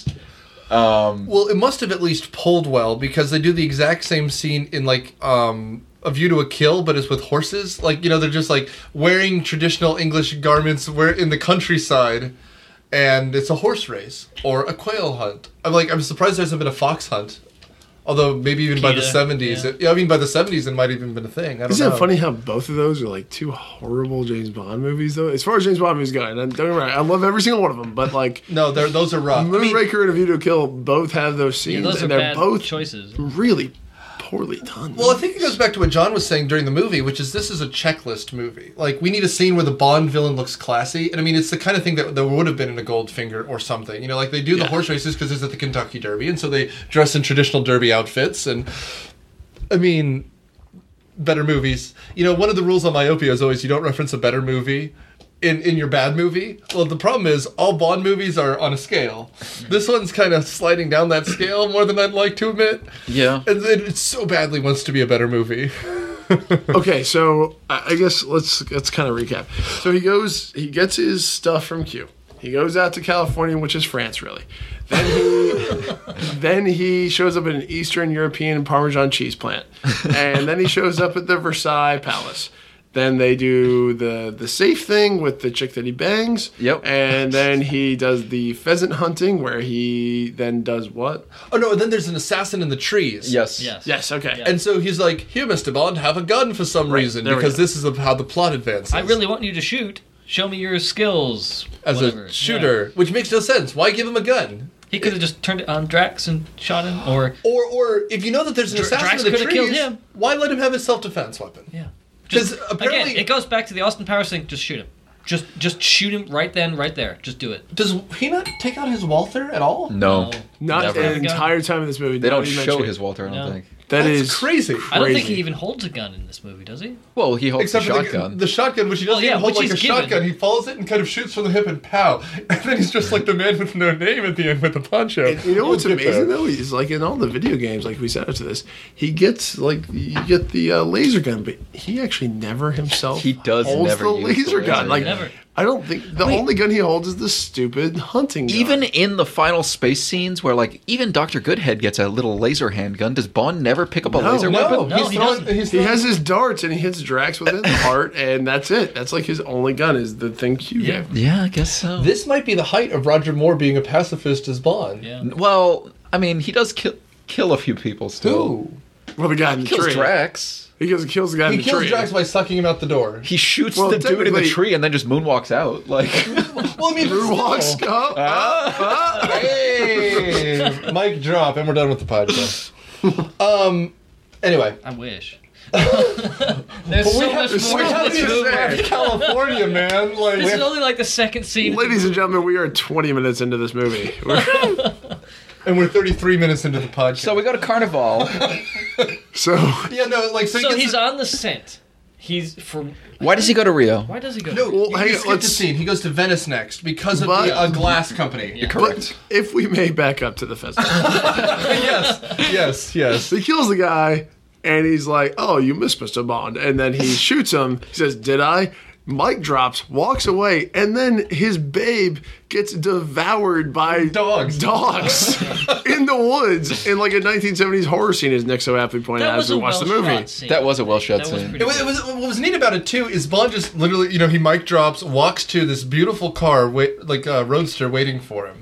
Um, Well, it must have at least pulled well because they do the exact same scene in like um, A View to a Kill, but it's with horses. Like, you know, they're just like wearing traditional English garments, where in the countryside, and it's a horse race or a quail hunt. I'm like, I'm surprised there hasn't been a fox hunt Although maybe even by the Peter, seventies, yeah. it, yeah, I mean by the seventies it might have even been a thing. I don't Isn't know. it funny how both of those are like two horrible James Bond movies, though? As far as James Bond movies go, and don't get me wrong, I love every single one of them, but like No, they're, those are rough. I mean, Moonraker and A View to a Kill both have those Yeah, scenes, those are and they're bad both choices. really poorly done. well, I think it goes back to what John was saying during the movie, which is this is a checklist movie. Like, we need a scene where the Bond villain looks classy. And I mean, it's the kind of thing that there would have been in a Goldfinger or something. You know, like they do the Yeah. horse races because it's at the Kentucky Derby, and so they dress in traditional Derby outfits. And I mean, better movies. You know, one of the rules on Myopia is always you don't reference a better movie in, in your bad movie. Well, the problem is all Bond movies are on a scale. This one's kind of sliding down that scale more than I'd like to admit. Yeah. And it, it so badly wants to be a better movie. Okay, so I I guess let's let's kind of recap. So he goes, he gets his stuff from Q. He goes out to California, which is France, really. Then he then he shows up at an Eastern European Parmesan cheese plant, and then he shows up at the Versailles Palace. Then they do the the safe thing with the chick that he bangs. Yep. And then he does the pheasant hunting, where he then does what? Oh no, and then there's an assassin in the trees. Yes. Yes. Yes. Okay. And so he's like, here, Mister Bond, have a gun for some reason, there we because go. this is how the plot advances. I really want you to shoot. Show me your skills. As whatever. a shooter, Yeah. which makes no sense. Why give him a gun? He could have just turned it on Drax and shot him, or Or, or if you know that there's an Dr- assassin Drax in the could have killed trees, him. why let him have his self-defense weapon? yeah. Because Just, apparently, again, it goes back to the Austin Powers thing. Just shoot him. Just, just shoot him right then, right there. Just do it. does he not take out his Walther at all? No. No. Not Never. the entire time in this movie. They don't nobody show mentioned his it. Walter, I don't No. think. That That's is crazy. I don't think crazy. he even holds a gun in this movie, does he? Well, he holds Except the for shotgun. the, the shotgun, which he doesn't Well, yeah, even hold which like a he's given. shotgun. He follows it and kind of shoots from the hip and pow. And then he's just like the man with no name at the end with the poncho. And you know We'll what's get there. amazing though is like in all the video games, like we said after this, he gets like you get the uh, laser gun, but he actually never himself He does holds never the use the laser gun. laser Like gun. Never. I don't think the Wait. only gun he holds is the stupid hunting gun. Even in the final space scenes where, like, even Doctor Goodhead gets a little laser handgun, does Bond never pick up a No. laser No, weapon? No, he's he throwing, doesn't. he's he throwing, has his darts and he hits Drax with his heart, and that's it. That's like his only gun is the thing Q Yeah. gave. Yeah, I guess so. This might be the height of Roger Moore being a pacifist as Bond. Yeah. Well, I mean, he does kill kill a few people still. Who? Well, the guy in the Kills tree. Drax. He kills, kills the guy in He the kills tree. Drax by sucking him out the door. He shoots Well, the dude in the technically- tree and then just moonwalks out. Like, Well, I mean, Who walks still. up? Hey, mic drop, and we're done with the podcast. Um. Anyway, I wish. There's so have, much more we to have this to movie. say California, man. Like, This is only like the second scene. Ladies and gentlemen, we are twenty minutes into this movie. We're- and we're thirty-three minutes into the podcast. so we go to Carnival. so yeah, no, like so, So he gets he's a- on the scent. He's from. Why does he go to Rio? Why does he go? No, Well, you, hang you on, skipped a let's- scene. He goes to Venice next because of But- the uh, glass company. Yeah. Correct. But if we may back up to the festival, yes, yes, yes. he kills the guy, and he's like, "Oh, you missed Mister Bond," and then he shoots him. He says, "Did I?" Mike drops, walks away, and then his babe gets devoured by Dogs. Dogs in the woods in like a nineteen seventies horror scene, as Nick so aptly pointed That out was as we a watched well the movie. shot scene. That was a well shot That was scene. pretty It was, it good. was, what was neat about it too is Bond just literally, you know, he mic drops, walks to this beautiful car, wait, like a roadster, waiting for him,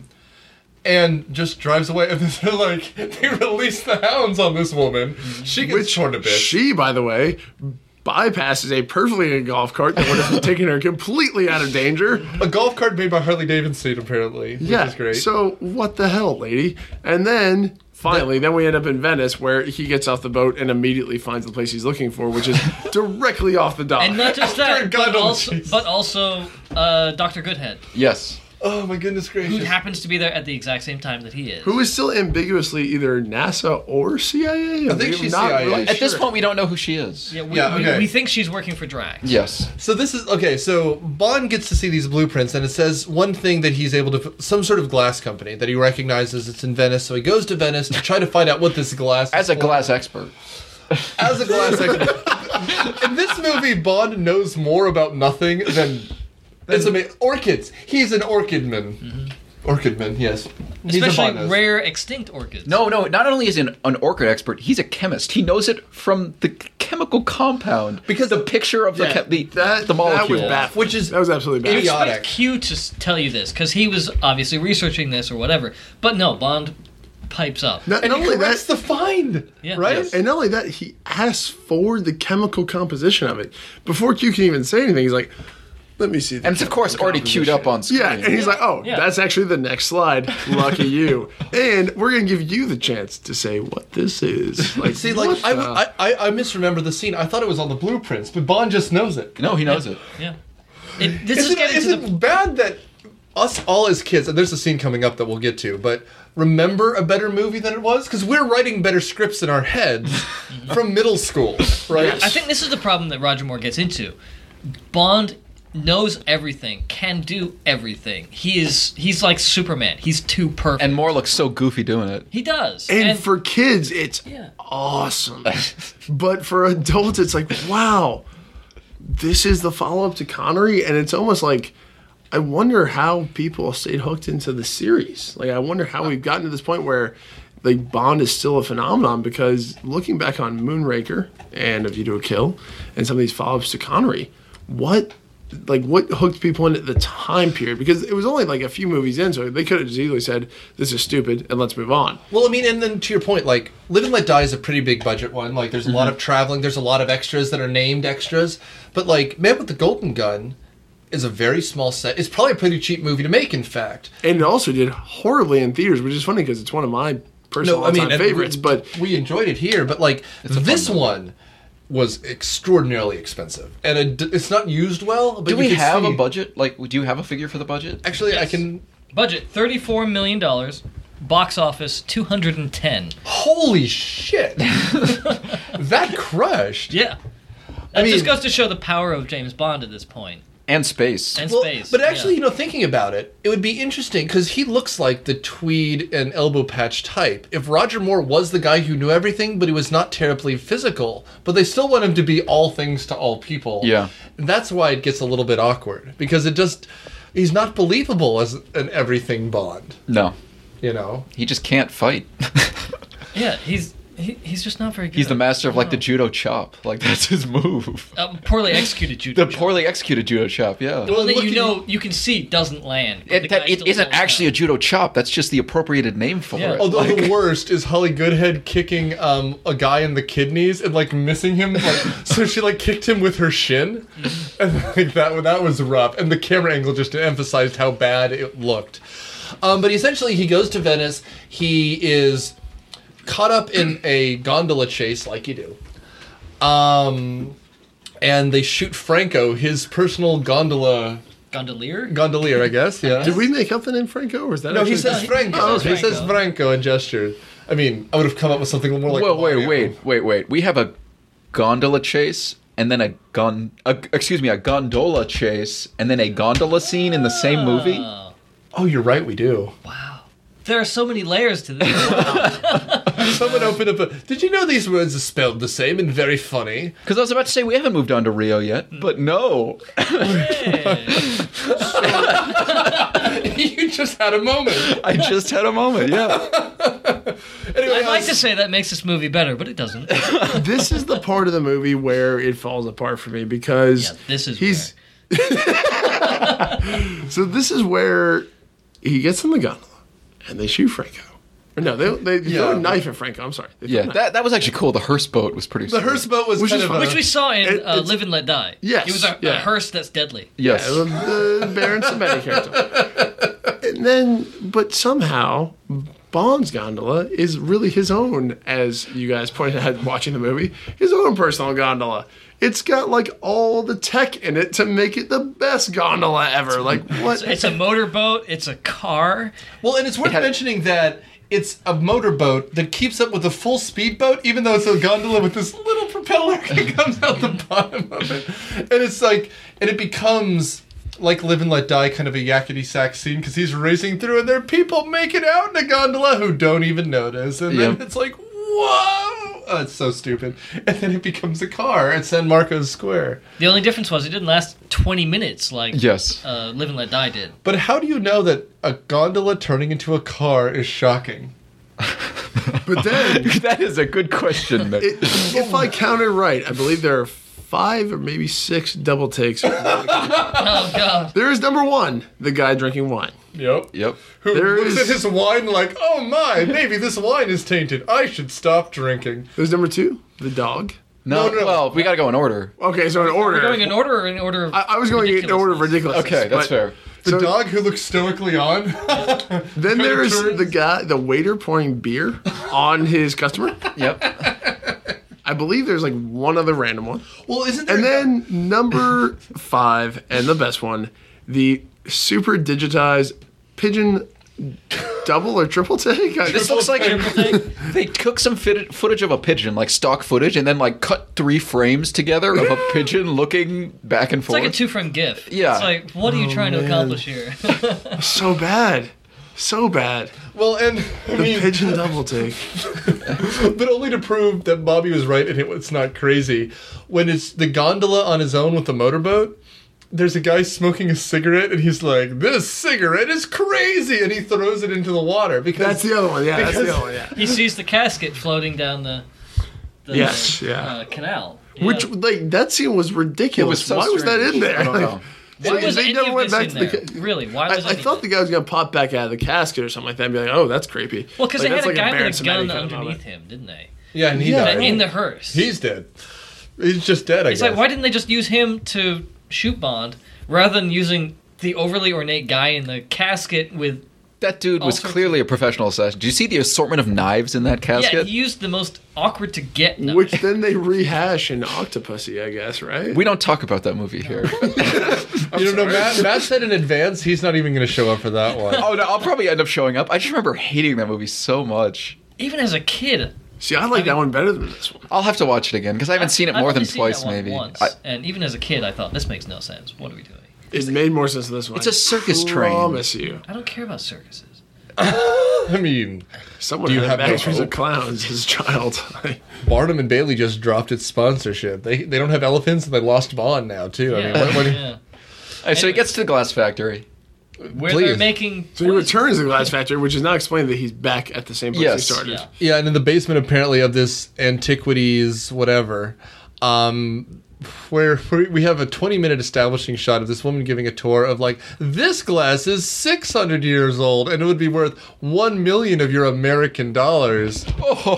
and just drives away. And they're like, they release the hounds on this woman. She gets torn to bits. She, by the way, bypasses a perfectly good golf cart that would have taken her completely out of danger. A golf cart made by Harley Davidson, apparently, which Yeah. is great. So what the hell, lady? And then finally, then we end up in Venice, where he gets off the boat and immediately finds the place he's looking for, which is directly off the dock. And not just After a that, gun but on the also, cheese. but also uh, Doctor Goodhead, Yes. oh my goodness who gracious! happens to be there at the exact same time that he is. Who is still ambiguously either NASA or C I A? I think she's C I A. At this point, we don't know who she is. Yeah, we, Yeah, we- okay. we think she's working for Drax. Yes. So this is okay. So Bond gets to see these blueprints, and it says one thing that he's able to, some sort of glass company that he recognizes. It's in Venice, so he goes to Venice to try to find out what this glass. As is a for. glass expert. as a glass expert. In this movie, Bond knows more about nothing than it's amazing. Orchids. He's an orchidman. Orchidman, yes. He's a Especially botanist. rare extinct orchids. No, no. Not only is he an, an orchid expert, he's a chemist. He knows it from the chemical compound Because the picture of the Yeah, chem- the, that, the molecule. That was baffling. Which is- that was absolutely You baffling. Idiotic. expect Q to s- tell you this because he was obviously researching this or whatever. But no, Bond pipes up. Not, And not he only corrects that, the find, Yeah. right? Yes. and not only that, he asks for the chemical composition of it before Q can even say anything. He's like, "Let me see." The And it's of course chemical already queued up on screen. Yeah, and he's like, "Oh, Yeah. that's actually the next slide. Lucky you." And we're gonna give you the chance to say what this is. Like, See, like what I, the- I, I, I misremember the scene. I thought it was on the blueprints, but Bond just knows it. No, he knows it. Yeah. It, this Is is it, getting is to it the. bad that us all as kids, and there's a scene coming up that we'll get to, but remember a better movie than it was? Because we're writing better scripts in our heads from middle school, right? I think this is the problem that Roger Moore gets into. Bond knows everything, can do everything. He is he's like Superman. He's too perfect. And Moore looks so goofy doing it. he does. and, for kids, it's Yeah. awesome. But for adults, it's like, wow, this is the follow up to Connery, and it's almost like, I wonder how people stayed hooked into the series. Like, I wonder how we've gotten to this point where like Bond is still a phenomenon, because looking back on Moonraker and A View to a Kill and some of these follow ups to Connery, what like what hooked people in at the time period? Because it was only like a few movies in, so they could have just easily said, "This is stupid," and let's move on. Well, I mean, and then to your point, like, Live and Let Die is a pretty big budget one. Like, there's a lot of traveling, there's a lot of extras that are named extras. But, like, Man with the Golden Gun is a very small set. It's probably a pretty cheap movie to make, in fact. And it also did horribly in theaters, which is funny because it's one of my personal all-time and favorites. we, but we enjoyed it here. But, like, this fun one was extraordinarily expensive. And it, it's not used well. But Do you we can have see- a budget? Like, do you have a figure for the budget? Actually, I Yes. can... Budget thirty-four million dollars. Box office two hundred ten. Holy shit! That crushed. Yeah. That mean- just goes to show the power of James Bond at this point. And space. And Well, space. but actually, yeah. you know, thinking about it, it would be interesting because he looks like the tweed and elbow patch type. If Roger Moore was the guy who knew everything, but he was not terribly physical, but they still want him to be all things to all people. Yeah. And that's why it gets a little bit awkward because it just, he's not believable as an everything Bond, No. you know? He just can't fight. Yeah, he's he, he's just not very good. He's the master of, like, the No. judo chop. Like, that's his move. Uh, poorly executed judo. The shot. poorly executed judo chop, yeah. The one that you looking- know, you can see doesn't land. but the It, that, guy it still isn't pulls actually a out. judo chop. That's just the appropriated name for Yeah. it. Although Like- the worst is Holly Goodhead kicking um, a guy in the kidneys and like missing him, like so she like kicked him with her shin, and like that that was rough. And the camera angle just emphasized how bad it looked. Um, but essentially, he goes to Venice. He is caught up in a gondola chase, like you do, um, and they shoot Franco, his personal gondola Gondolier? gondolier, I guess. Yeah. did we make up the name Franco, or is that No, he actually- says Franco. Oh, he okay. says Franco and gesture. I mean, I would have come up with something more like. Whoa, wait, Mario. wait, wait, wait. We have a gondola chase and then a gon. A, excuse me, a gondola chase and then a gondola scene in the same movie. Oh, Oh, you're right. We do. wow. There are so many layers to this. Someone opened up a. Did you know these words are spelled the same and very funny? Because I was about to say we haven't moved on to Rio yet, but no. Hey. You just had a moment. I just had a moment. Yeah. Anyway, I'd I like was- to say that makes this movie better, but it doesn't. This is the part of the movie where it falls apart for me because Yeah, this is he's. So this is where he gets in the gondola and they shoot Franco. Or no, they they throw Yeah. a knife at Franco. I'm sorry. They throw a Yeah, knife. that, that was actually cool. The hearse boat was pretty the sweet. hearse boat was Which kind is of fun. a, Which we saw in It- uh, it's- Live and Let Die. Yes, It was a, yeah. a hearse that's deadly. Yes. Yeah, the Baron Samedi character. And then, but somehow, Bond's gondola is really his own, as you guys pointed out watching the movie, his own personal gondola. It's got like all the tech in it to make it the best gondola ever. Like what? It's a motorboat. It's a car. well, and it's worth had- mentioning that it's a motorboat that keeps up with a full speedboat, even though it's a gondola with this little propeller that comes out the bottom of it, and it's like, and it becomes. Like Live and Let Die, kind of a yakety sack scene because he's racing through and there are people making out in a gondola who don't even notice, and then Yep. it's like, whoa, oh, it's so stupid, and then it becomes a car at San Marcos Square. The only difference was it didn't last twenty minutes like Yes. uh, Live and Let Die did. But how do you know that a gondola turning into a car is shocking? But then, that is a good question. Nick. it, if I counted right, I believe there are five or maybe six double takes. Oh god. There is number one, the guy drinking wine. Yep. Yep. Who There looks is- at his wine like, oh my, maybe this wine is tainted. I should stop drinking. There's number two, the dog. No, No, no, no. well, we gotta go in order. Okay, so in order. We're going in order or in order of I, I was going in order of ridiculous. Okay, that's fair. The So- dog who looks stoically on. Then there's turns. the guy, the waiter pouring beer on his customer. Yep. I believe there's like one other random one. Well, isn't there? And then number five, and the best one, the super digitized pigeon double or triple take. I- This looks like they took some fit- footage of a pigeon, like stock footage, and then like cut three frames together of a pigeon looking back and It's forth. like a two-frame GIF. Yeah. It's like, what are you trying to man. accomplish here? so bad. So bad. well, and I The mean, pigeon double take. but only to prove that Bobby was right and it was not crazy. When it's the gondola on his own with the motorboat, there's a guy smoking a cigarette and he's like, "This cigarette is crazy," and he throws it into the water because That's the other one. Yeah, that's the Because- other one. Yeah. He sees the casket floating down the, the Yes, yeah. uh, canal. Yeah. Which like that scene was ridiculous. It was so Why was that strange. in there? I don't Like, know. Why like, was they any never of went this back in to the there? ca- Really? Why I, was I any of thought this? the guy was gonna pop back out of the casket or something like that and be like, "Oh, that's creepy." Well, because Like, they had that's a like guy Baron with a gun Samedi kind of underneath moment. him, didn't they? yeah, and he Yeah. died. In the hearse. He's dead. He's just dead. I It's guess. like, why didn't they just use him to shoot Bond rather than using the overly ornate guy in the casket with... That dude All was sorts clearly a professional assassin. Do you see the assortment of knives in that Yeah, casket? he used the most awkward to get knife. Which then they rehash in Octopussy, I guess, right? We don't talk about that movie here. You don't know, Matt, Matt said in advance he's not even going to show up for that one. Oh no, I'll probably end up showing up. I just remember hating that movie so much. Even as a kid. See, I like I that mean- one better than this one. I'll have to watch it again because I haven't seen it I've more only than seen twice, that one maybe. Once, I- and even as a kid, I thought, this makes no sense. What are we doing? It made more sense than this one. It's a circus I train. promise you. I don't care about circuses. I mean, Someone Do you had have no Masters of hope? Clowns as a child. Barnum and Bailey just dropped its sponsorship. They they don't have elephants and they lost Bond now too. I mean, Yeah, what, what, yeah. All right, so he gets to the glass factory. Where Please. they're making... so he returns to the Glass Factory, which is not explained that he's back at the same place Yes. he started. Yeah. yeah, and in the basement apparently of this antiquities whatever, um, where, where we have a twenty minute establishing shot of this woman giving a tour of like, this glass is six hundred years old and it would be worth one million of your American dollars.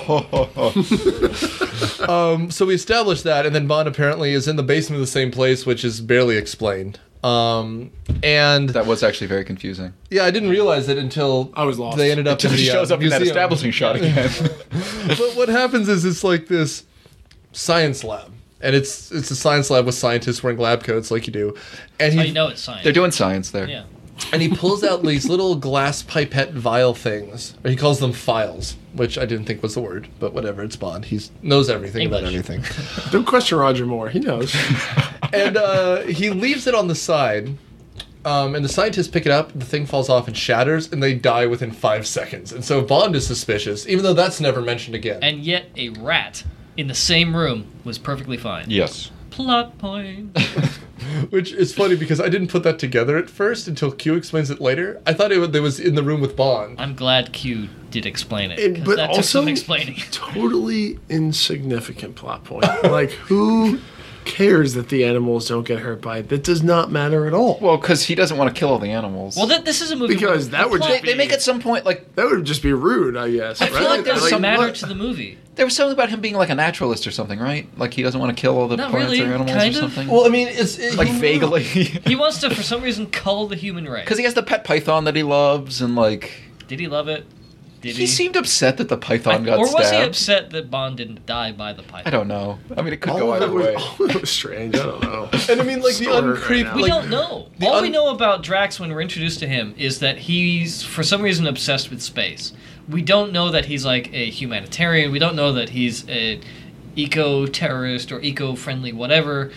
Um, so we established that, and then Bond apparently is in the basement of the same place, which is barely explained. Um, and That was actually very confusing. yeah, I didn't realize it until I was lost. They ended up Until in he the shows uh, up in that museum. establishing shot again. But what happens is it's like this science lab, and it's it's a science lab with scientists wearing lab coats like you do, and Oh, he you know it's science. They're doing science there. Yeah. and he pulls out these little glass pipette vial things, or he calls them files, which I didn't think was the word, but whatever. It's Bond. He knows everything about English. everything. Don't question Roger Moore. He knows. And uh, he leaves it on the side, um, and the scientists pick it up, the thing falls off and shatters, and they die within five seconds. And so Bond is suspicious, even though that's never mentioned again. And yet a rat in the same room was perfectly fine. Yes. Plot point. Which is funny because I didn't put that together at first until Q explains it later. I thought it was, it was in the room with Bond. I'm glad Q did explain it. And- 'cause but that took also- some explaining. Totally insignificant plot point. Like, who cares that the animals don't get hurt by it? That does not matter at all. Well, because he doesn't want to kill all the animals. Well, th- this is a movie Because where that the would plot- just they, they make at some point like That would just be rude, I guess. I feel right? like there's Like, some matter what? to the movie. there was something about him being like a naturalist or something, right? Like he doesn't want to kill all the Not plants really, or animals kind or of. something. Well, I mean, it's it, like he- vaguely, He wants to, for some reason, cull the human race. because he has the pet python that he loves, and like Did he love it? Did he he? seemed upset that the python I- got or was stabbed. he upset that Bond didn't die by the python? I don't know. I mean, it could All go of, either it was, way. all of it was strange. I don't know. And I mean, like the So hurt uncreep. right now. We like, don't know. the All un- we know about Drax when we're introduced to him is that he's, for some reason, obsessed with space. We don't know that he's like a humanitarian. We don't know that he's a eco-terrorist or eco-friendly whatever.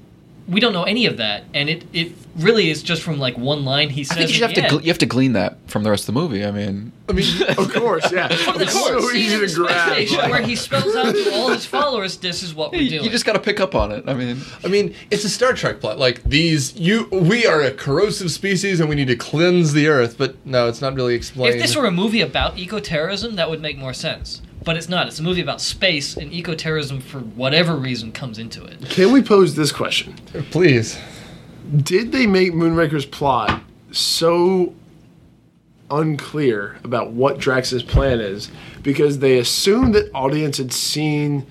We don't know any of that, and it, it really is just from like one line he says. I think you should at have the to end. gl- you have to glean that from the rest of the movie. I mean, I mean, Of course, yeah. From the It's so scene easy in the to space grab. station like- where he spells out to all his followers, "This is what we're you, doing." you just got to pick up on it. I mean, I mean, it's a Star Trek plot. Like these, you, we are a corrosive species, and we need to cleanse the Earth. But no, it's not really explained. If this were a movie about eco-terrorism, that would make more sense. but it's not. It's a movie about space, and eco-terrorism, for whatever reason, comes into it. Can we pose this question? Please. Did they make Moonraker's plot so unclear about what Drax's plan is because they assumed that audience had seen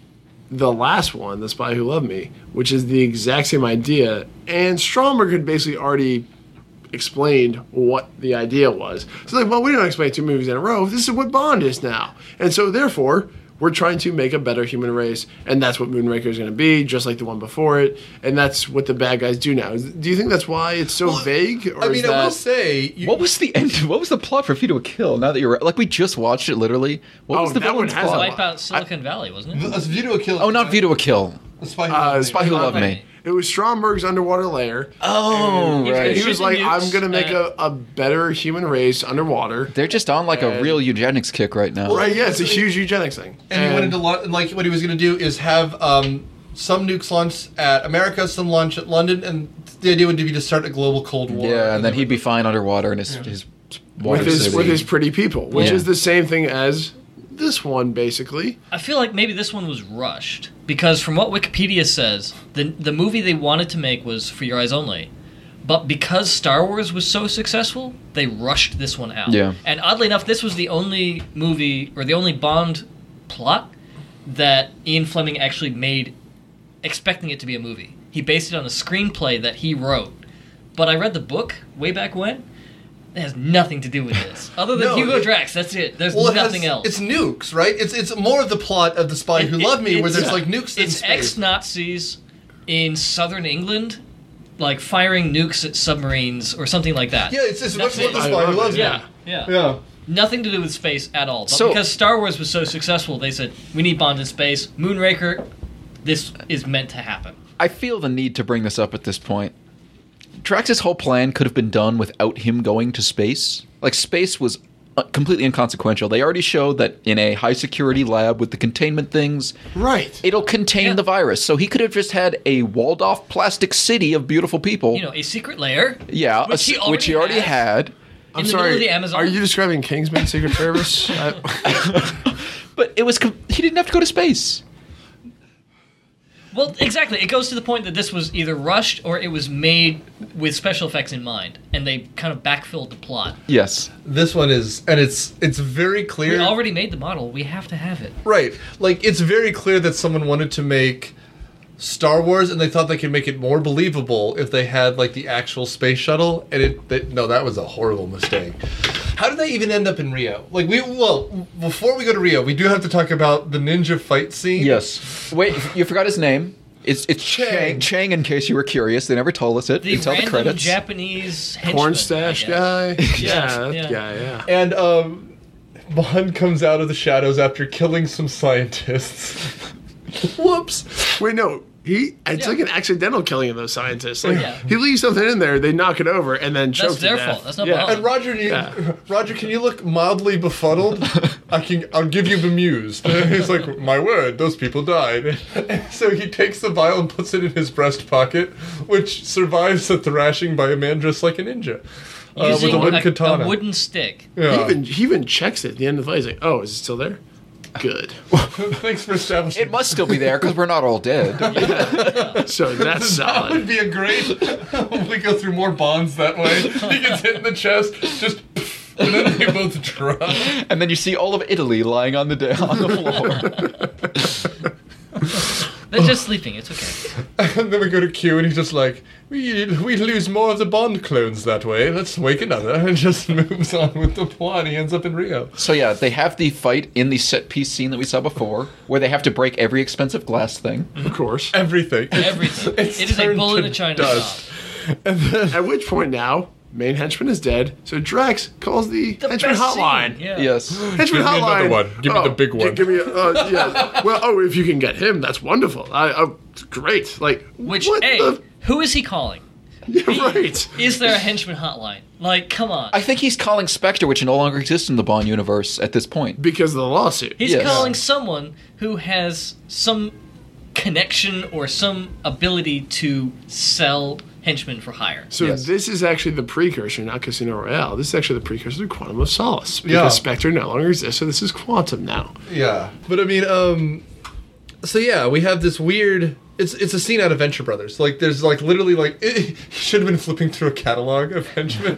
the last one, The Spy Who Loved Me, which is the exact same idea, and Stromberg had basically already explained what the idea was. So like, well, we don't explain two movies in a row. This is what Bond is now. And so therefore, we're trying to make a better human race, and that's what Moonraker is going to be, just like the one before it, and that's what the bad guys do now. Do you think that's why it's so Well, vague? Or I is mean, that... I will say, you, What was the end? What was the plot for View to a Kill? Now that you're like, we just watched it literally. What Oh, was the that one villain's has a plot? Wipe out Silicon Valley, wasn't it? a View to a Kill. Oh, not View to a Kill. The Spy Who Uh, Loved Me. Spy Who Loved Me. It was Stromberg's underwater lair. Oh, He- right. He was Shooting like, nukes, I'm going to make uh, a, a better human race underwater. They're just on like a And- real eugenics kick right now. Right, yeah, it's a huge eugenics thing. And he went into Lon- like what he was going to do is have um, some nukes launch at America, some launch at London, and the idea would be to start a global Cold War. Yeah, and then he'd be fine underwater in his his water with his city. with his pretty people, which Yeah. is the same thing as this one, basically. I feel like maybe this one was rushed because from what Wikipedia says, the the movie they wanted to make was For Your Eyes Only, but because Star Wars was so successful, they rushed this one out. Yeah. And oddly enough, this was the only movie or the only Bond plot that Ian Fleming actually made, expecting it to be a movie. He based it on a screenplay that he wrote, but I read the book way back when. It has nothing to do with this, other than No, Hugo it- Drax. That's it. There's Well, it has- nothing else. It's nukes, right? It's it's more of the plot of The Spy Who It- Loved Me, it- where there's it's- like nukes in It's space. ex-Nazis in southern England, like firing nukes at submarines or something like that. Yeah, it's it's That's much more it. The I Spy love Who it, Loves Yeah, Me. yeah, Yeah. Nothing to do with space at all. But So- because Star Wars was so successful, they said, we need Bond in space. Moonraker, this is meant to happen. I feel the need to bring this up at this point. Drax's whole plan could have been done without him going to space. Like, space was uh, completely inconsequential. They already showed that in a high security lab with the containment things, Right. it'll contain Yeah. the virus. So he could have just had a walled off plastic city of beautiful people. You know, a secret lair. yeah, a which he s- which he already already had. had. I'm in the sorry. middle of the Amazon. Are you describing Kingsman Secret Service? I, But it was com- he didn't have to go to space. Well, exactly. It goes to the point that this was either rushed or it was made with special effects in mind, and they kind of backfilled the plot. Yes. This one is, and it's it's very clear. We already made the model. We have to have it. Right. Like, it's very clear that someone wanted to make Star Wars, and they thought they could make it more believable if they had, like, the actual space shuttle, and it, they, no, that was a horrible mistake. How did they even end up in Rio? Like, we, well, before we go to Rio, we do have to talk about the ninja fight scene. Yes. Wait, you forgot his name. It's it's Chang. Chang. Chang, in case you were curious. They never told us it The until the random credits. Japanese henchman, porn I stash guess. guy? Yeah, Yeah, that yeah. guy, yeah. And, um, Bond comes out of the shadows after killing some scientists. Whoops. Wait, no. He it's Yeah. like an accidental killing of those scientists. Like, Yeah. he leaves something in there, they knock it over, and then choke That's to their death. fault. That's not yeah. Bond. And Roger, you, Yeah. Roger, can you look mildly befuddled? I can. I'll give you bemused. He's like, my word, those people died. And so he takes the vial and puts it in his breast pocket, which survives the thrashing by a man dressed like a ninja uh, with Using a wooden a, katana. a wooden stick. He Yeah. even he even checks it at the end of the fight. He's like, "Oh, is it still there? Good." Thanks for establishing. It must still be there because we're not all dead. So that's That would solid. be a great. We go through more bonds that way. He gets hit in the chest, just. And then they both drop. And then you see all of Italy lying on the da- on the floor. They're just sleeping. It's okay. And then we go to Q, and he's just like, we we lose more of the Bond clones that way. Let's wake another, and just moves on with the plot. He ends up in Rio. So yeah, they have the fight in the set piece scene that we saw before, where they have to break every expensive glass thing. Of course. Everything. Everything. It's It is a turned bull in to a china dust. shop. At which point now, main henchman is dead. So Drax calls the, The henchman best hotline. scene. Yeah. Yes. Henchman Give me hotline. another one. Give me the big gi- one. Give me. A, uh, yeah. Well, oh, if you can get him, that's wonderful. I, uh, great. Like, Which, what hey, the? who is he calling? Yeah, right. Is there a henchman hotline? Like, come on. I think he's calling Spectre, which no longer exists in the Bond universe at this point. Because of the lawsuit. He's Yes. calling someone who has some connection or some ability to sell henchmen for hire. So Yes. this is actually the precursor, not Casino Royale. This is actually the precursor to Quantum of Solace. Because Yeah. Spectre no longer exists, so this is Quantum now. Yeah, but I mean, um, so yeah, we have this weird. It's it's a scene out of Venture Brothers. Like there's like literally like he should have been flipping through a catalog of henchmen.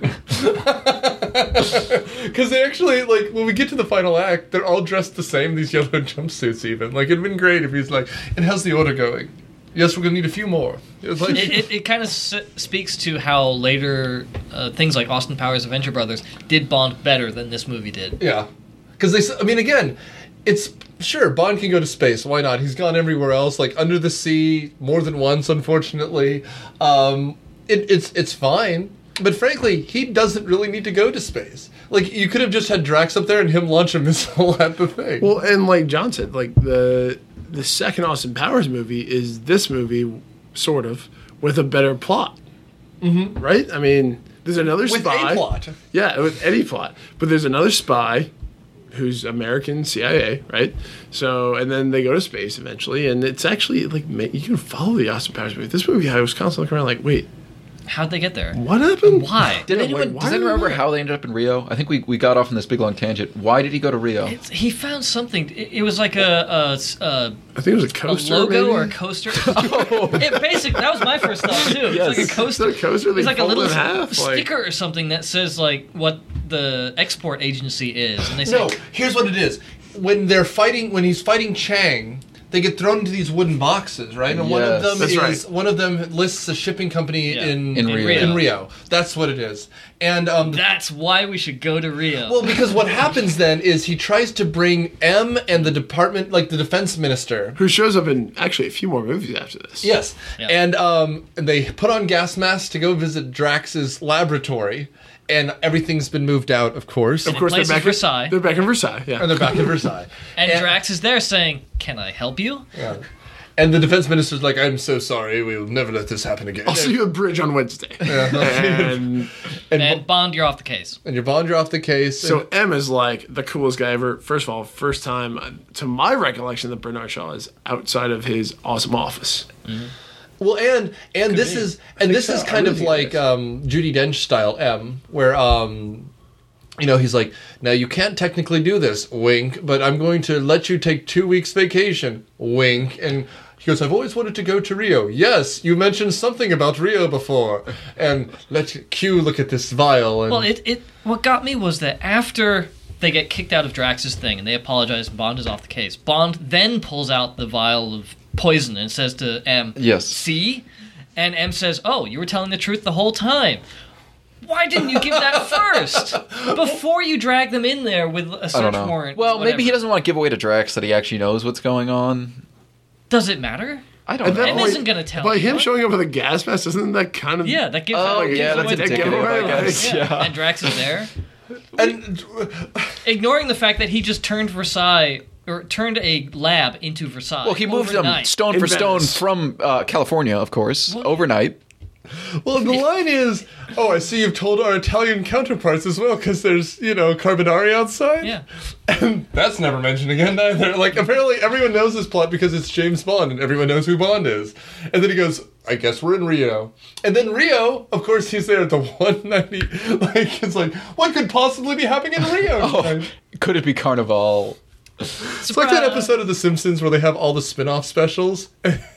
Because they actually like when we get to the final act, they're all dressed the same. These yellow jumpsuits, even like it'd been great if he's like, and how's the order going? Yes, we're gonna need a few more. It was like It, it, it kind of s- speaks to how later uh, things like Austin Powers Adventure Brothers did Bond better than this movie did. yeah, because they. s- I mean, again, it's sure Bond can go to space. Why not? He's gone everywhere else, like under the sea, more than once, unfortunately. Um, it, it's it's fine, but frankly, he doesn't really need to go to space. Like you could have just had Drax up there and him launch a missile at the thing. Well, and like John said, like the the second Austin Powers movie is this movie, sort of, with a better plot. Mm-hmm. Right? I mean, there's another with spy. a plot. Yeah, with any plot. But there's another spy who's American C I A, right? So, and then they go to space eventually, and it's actually like ma- you can follow the Austin Powers movie. This movie, I was constantly looking around like, wait, How'd they get there? what happened? Why? Did Yeah, anyone, like, why does did anyone we remember do how they ended up in Rio? I think we, we got off on this big long tangent. Why did he go to Rio? It's, he found something. It, it was like a, a, a I think it was a a coaster, logo maybe? or a coaster. It basically that was my first thought too. It's like a Is coaster. that a coaster they It's like a fold little in half? Like- sticker or something that says like what the export agency is, and they say No, here's what it is. When they're fighting, when he's fighting Chang, they get thrown into these wooden boxes, right? And one of Yes. them That's is right. one of them lists a shipping company Yeah. in In Rio. In Rio. That's what it is. And um, that's why we should go to Rio. well, because what happens then is he tries to bring M and the department, like the defense minister. Who shows up in actually a few more movies after this. Yes, Yeah. and um, and they put on gas masks to go visit Drax's laboratory, and everything's been moved out, of course. Of course, they're places back Versailles. In, they're back in Versailles. Yeah. And they're back in Versailles. and Drax is there saying, "Can I help you?" Yeah. And the defense minister's like, I'm so sorry, we'll never let this happen again. I'll see you at Bridge on Wednesday. and and, And Bond, you're off the case. and your bond, you're off the case. so and- M is like the coolest guy ever. First of all, first time uh, to my recollection that Bernard Shaw is outside of his awesome office. well, and and this be. is and this so. is I kind of really like think um, Judi Dench style M, where um, you know he's like, now you can't technically do this, wink, but I'm going to let you take two weeks vacation, wink, and. He goes, I've always wanted to go to Rio. Yes, you mentioned something about Rio before. And let Q look at this vial. And Well, it, it what got me was that after they get kicked out of Drax's thing and they apologize and Bond is off the case, Bond then pulls out the vial of poison and says to M, Yes. see? And M says, oh, you were telling the truth the whole time. Why didn't you give that first? Before you drag them in there with a I don't search know. warrant. Well, maybe he whatever. doesn't want to give away to Drax that he actually knows what's going on. Does it matter? I don't And know. that M like, isn't gonna tell By him anyone. showing up with a gas mask, isn't that kind of Yeah, that gives Oh, that gives yeah, away that's the indicative, giveaway. I guess, Yeah. yeah. And Drax is there. and Ignoring the fact that he just turned Versailles, or turned a lab into Versailles. Well, he moved them overnight. stone In for stone Venice. from uh, California, of course, overnight. Well, the line is, oh, I see you've told our Italian counterparts as well, because there's, you know, Carbonari outside. Yeah. And that's never mentioned again either. Like, apparently everyone knows this plot because it's James Bond, and everyone knows who Bond is. And then he goes, I guess we're in Rio. And then Rio, of course, he's there at the one ninety. Like, it's like, what could possibly be happening in Rio? Oh, could it be Carnival? It's like that episode of The Simpsons where they have all the spin-off specials.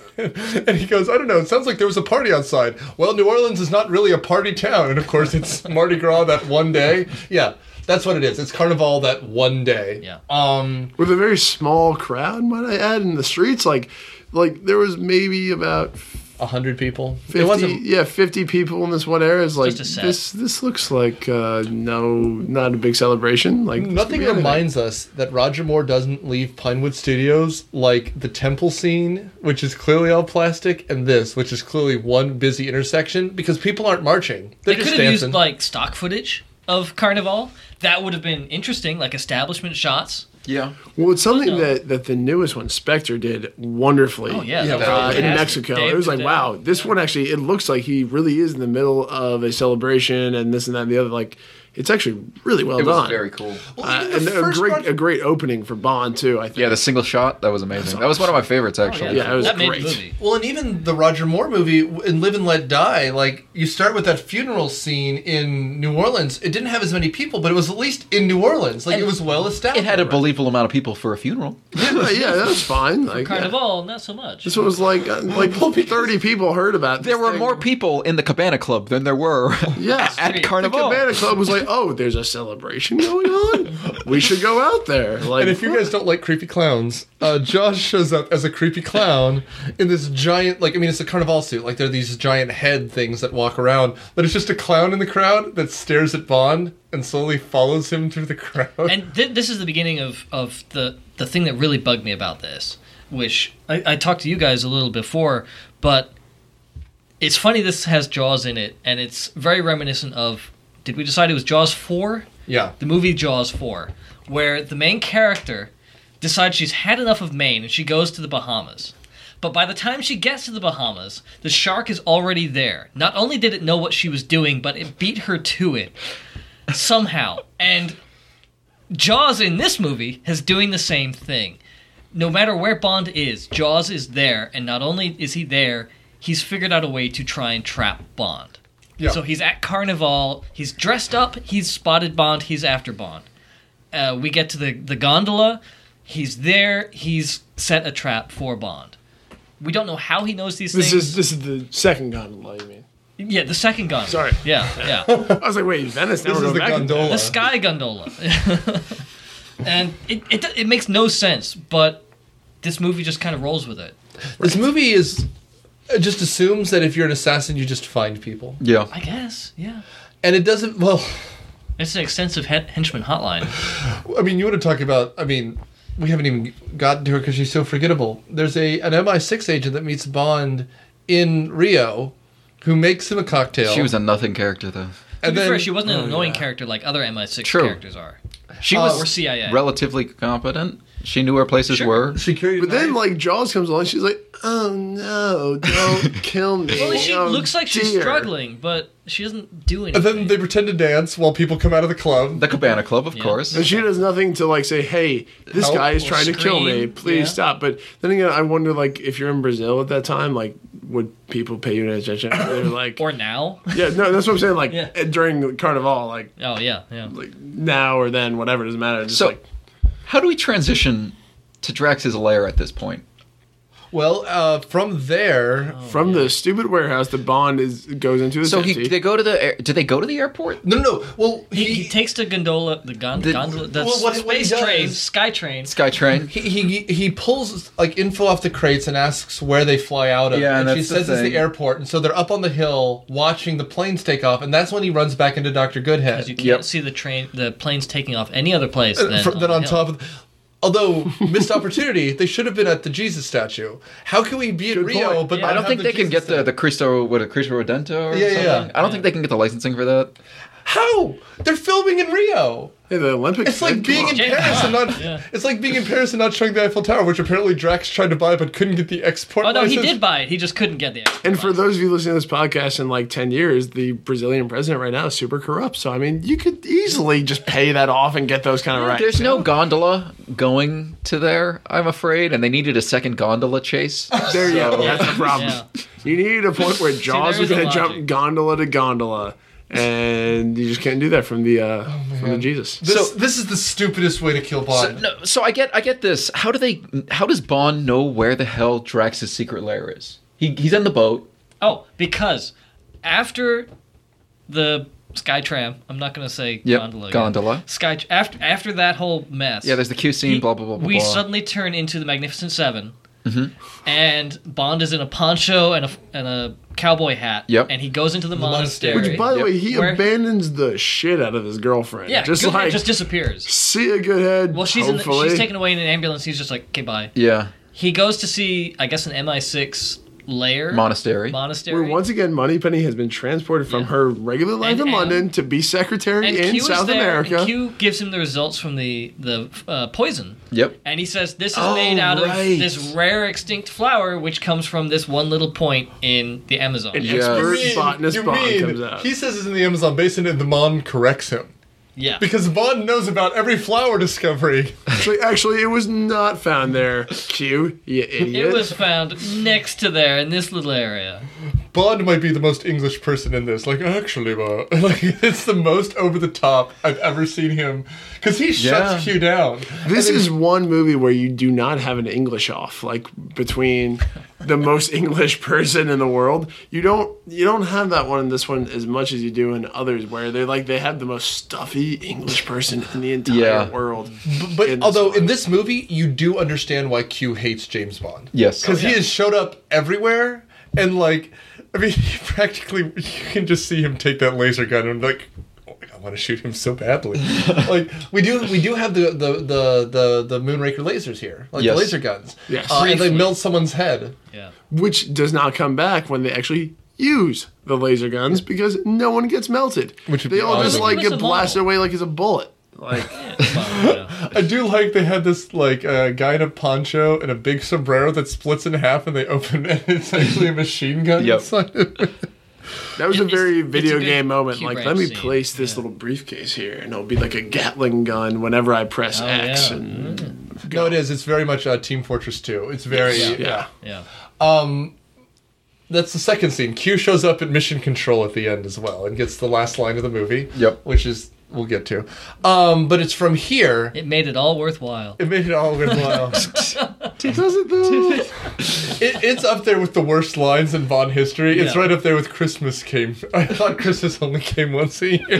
And he goes, I don't know, it sounds like there was a party outside. Well, New Orleans is not really a party town. And of course, it's Mardi Gras that one day. Yeah, that's what it is. It's Carnival that one day. Yeah. Um, with a very small crowd, might I add, in the streets. Like, like there was maybe about a hundred people. fifty, It wasn't. yeah, fifty people in this one area. It's like Just a set. this. This looks like uh, no, not a big celebration. Like this Nothing could be anything. reminds us that Roger Moore doesn't leave Pinewood Studios like the temple scene, which is clearly all plastic, and this, which is clearly one busy intersection, because people aren't marching. They're They just could have dancing. used like stock footage of Carnival. That would have been interesting, like establishment shots. Yeah. Well, it's something No. that, that the newest one, Spectre, did wonderfully. Oh yeah, Yeah, that was Uh, in fantastic. Mexico, Dave it was like, did wow, that. this one actually, it looks like he really is in the middle of a celebration and this and that and the other. Like, it's actually really well It was done. very cool. Uh, even the and a first great, project- a great opening for Bond too. I think. Yeah, the single shot, that was amazing. That was one of my favorites, actually. Yeah, it was that made great. the movie. Well, and even the Roger Moore movie in Live and Let Die, like you start with that funeral scene in New Orleans. It didn't have as many people, but it was at least in New Orleans. Like And it was well established. It had a believable amount of people for a funeral. yeah, yeah, that was fine. Like, yeah. Carnival, not so much. This one was like uh, like thirty people heard about. There this were thing. more people in the Cabana Club than there were Yeah, at The Carnival. The Cabana Club was like, oh, there's a celebration going on. We should go out there. Like, And if you guys don't like creepy clowns, uh, Josh shows up as a creepy clown in this giant, like, I mean, it's a carnival suit. Like, there are these giant head things that walk around, but it's just a clown in the crowd that stares at Bond and slowly follows him through the crowd. And th- this is the beginning of, of the, the thing that really bugged me about this, which I, I talked to you guys a little before, but it's funny this has Jaws in it, and it's very reminiscent of, did we decide it was Jaws four? Yeah. The movie Jaws four, where the main character decides she's had enough of Maine and she goes to the Bahamas. But by the time she gets to the Bahamas, the shark is already there. Not only did it know what she was doing, but it beat her to it somehow. And Jaws in this movie is doing the same thing. No matter where Bond is, Jaws is there, and not only is he there, he's figured out a way to try and trap Bond. Yeah. So he's at Carnival, he's dressed up, he's spotted Bond, he's after Bond. Uh, we get to the, the gondola, he's there, he's set a trap for Bond. We don't know how he knows these this things. is this is the second gondola. You mean? Yeah, the second gondola. Sorry. Yeah, yeah. I was like, wait, Venice. Now This we're is the going back. gondola. The sky gondola. And it, it it makes no sense, but this movie just kind of rolls with it. This movie is it just assumes that if you're an assassin, you just find people, Yeah. I guess, yeah. and it doesn't. Well, It's an extensive hen- henchman hotline. I mean, you want to talk about? I mean, we haven't even gotten to her because she's so forgettable. There's a an M I six agent that meets Bond in Rio, who makes him a cocktail. She was a nothing character, though. To and be then fair, she wasn't an oh, annoying yeah. character like other M I six True. characters are. She Uh, was or C I A. relatively competent. She knew where places Sure. were. she carried. But a then, knife. like Jaws comes along, she's like, "Oh no, don't kill me." Well, she Oh, looks like she's dear. struggling, but she doesn't do and anything. then they pretend to dance while people come out of the club. The Cabana Club, of Yeah. course. And she does nothing to like say, "Hey, this Help guy is or trying to kill me. scream, Please yeah. stop." But then again, I wonder, like, if you're in Brazil at that time, like, would people pay you any attention? They're like, or now. yeah, no, that's what I'm saying. Like Yeah. during Carnival, like, Oh, yeah, yeah. like now or then, whatever, doesn't matter. Just So- like, How do we transition to Drax's lair at this point? Well, uh, from there, from the stupid warehouse, the Bond is goes into the So empty. he, they go to the. air- Did they go to the airport? no, no, no. Well, He, he he takes the gondola, the, gon- The- gondola, the Well, what- what he space train, does- sky train. Skytrain. he, he he pulls like info off the crates and asks where they fly out of. Yeah, and and she that's the says it's thing. the airport, and so they're up on the hill watching the planes take off, and that's when he runs back into Doctor Goodhead. Because you can't Yep. see the train, the planes taking off any other place Uh, than, fr- then on the hill. top of. Although missed opportunity, they should have been at the Jesus statue. How can we be at Good Rio? point. But Yeah. not I don't have think the they can Jesus get the, statue? the Cristo, what, a Cristo Redento or Yeah, yeah, something? yeah. I don't think they can get the licensing for that. How? They're filming in Rio. Hey, the Olympics. It's like come being on. in James Paris and Bond, not. yeah. It's like being in Paris and not showing the Eiffel Tower, which apparently Drax tried to buy but couldn't get the export. Oh no, he license. did buy it. He just couldn't get the. export And for license. those of you listening to this podcast in like ten years, the Brazilian president right now is super corrupt. So, I mean, you could easily just pay that off and get those kind of rights. There's no gondola going to there, I'm afraid, and they needed a second gondola chase. There you go. So- That's the problem. Yeah. You need a point where Jaws there is is a going to jump logic. gondola to gondola. And you just can't do that from the uh, from the Jesus. This, So- this is the stupidest way to kill So, Bond. no, so I get, I get this. How do they? How does Bond know where the hell Drax's secret lair is? He, he's in the boat. Oh, because after the Sky Tram, I'm not going to say Yep, gondola. again. gondola. Sky after after that whole mess. Yeah, there's the Q scene. he- blah blah blah blah. We blah. suddenly turn into the Magnificent Seven, Mm-hmm. and Bond is in a poncho and a and a cowboy hat. Yep. And he goes into the, monastery. monastery. Which, by the Yep. way, he Where- abandons the shit out of his girlfriend. yeah, just Goodhead like just disappears. see a good head. Well, she's in the, hopefully. she's taken away in an ambulance. He's just like, okay, bye. Yeah, He goes to see, I guess, an M I six lair monastery. monastery. Where once again, Moneypenny has been transported from Yeah. her regular life And- in and- London to be secretary and in Q is South there, America. And Q gives him the results from the the uh, poison, Yep. and he says this is Oh, made out right. of this rare extinct flower, which comes from this one little point in the Amazon. An Yeah. expert You mean- botanist you Bond mean- comes out. He says it's in the Amazon basin, and the Mon corrects him. Yeah. Because Bond knows about every flower discovery. Actually, actually, it was not found there. Q, you idiot. It was found next to there in this little area. Bond might be the most English person in this. Like, actually, uh, like it's the most over the top I've ever seen him. Because he shuts Yeah. Q down. This And then- is one movie where you do not have an English off, like between the most English person in the world. You don't you don't have that one in this one as much as you do in others, where they like they have the most stuffy English person in the entire Yeah. world. But in this although one. in this movie, you do understand why Q hates James Bond. Yes. Because Oh, yeah. he has showed up everywhere, and like, I mean, he practically, you can just see him take that laser gun and like, oh, I want to shoot him so badly. Like we do, we do have the the the the, the Moonraker lasers here, like Yes. the laser guns. Yes. uh, and they Briefly. melt someone's head. Yeah. Which does not come back when they actually use the laser guns because no one gets melted. Which would they be all just awesome. like Give us get a blasted model. away like it's a bullet. Like Well, yeah. I do like they had this like uh, guy in a poncho and a big sombrero that splits in half, and they open it, and it's actually a machine gun. Yep. inside of it. that was a It's- very it's a video good game moment. Q Like, branch let me scene. place this Yeah. little briefcase here, and it'll be like a Gatling gun whenever I press Oh, X. yeah. And No, it is. It's very much uh, Team Fortress two. It's very Yeah. yeah. Yeah. Um, that's the second scene. Q shows up at Mission Control at the end as well and gets the last line of the movie. Yep. Which is we'll get to. Um, but it's from here. It made it all worthwhile. It made it all worthwhile. does it though? it, it's up there with the worst lines in Bond history. It's Yeah. right up there with Christmas came. I thought Christmas only came once a year.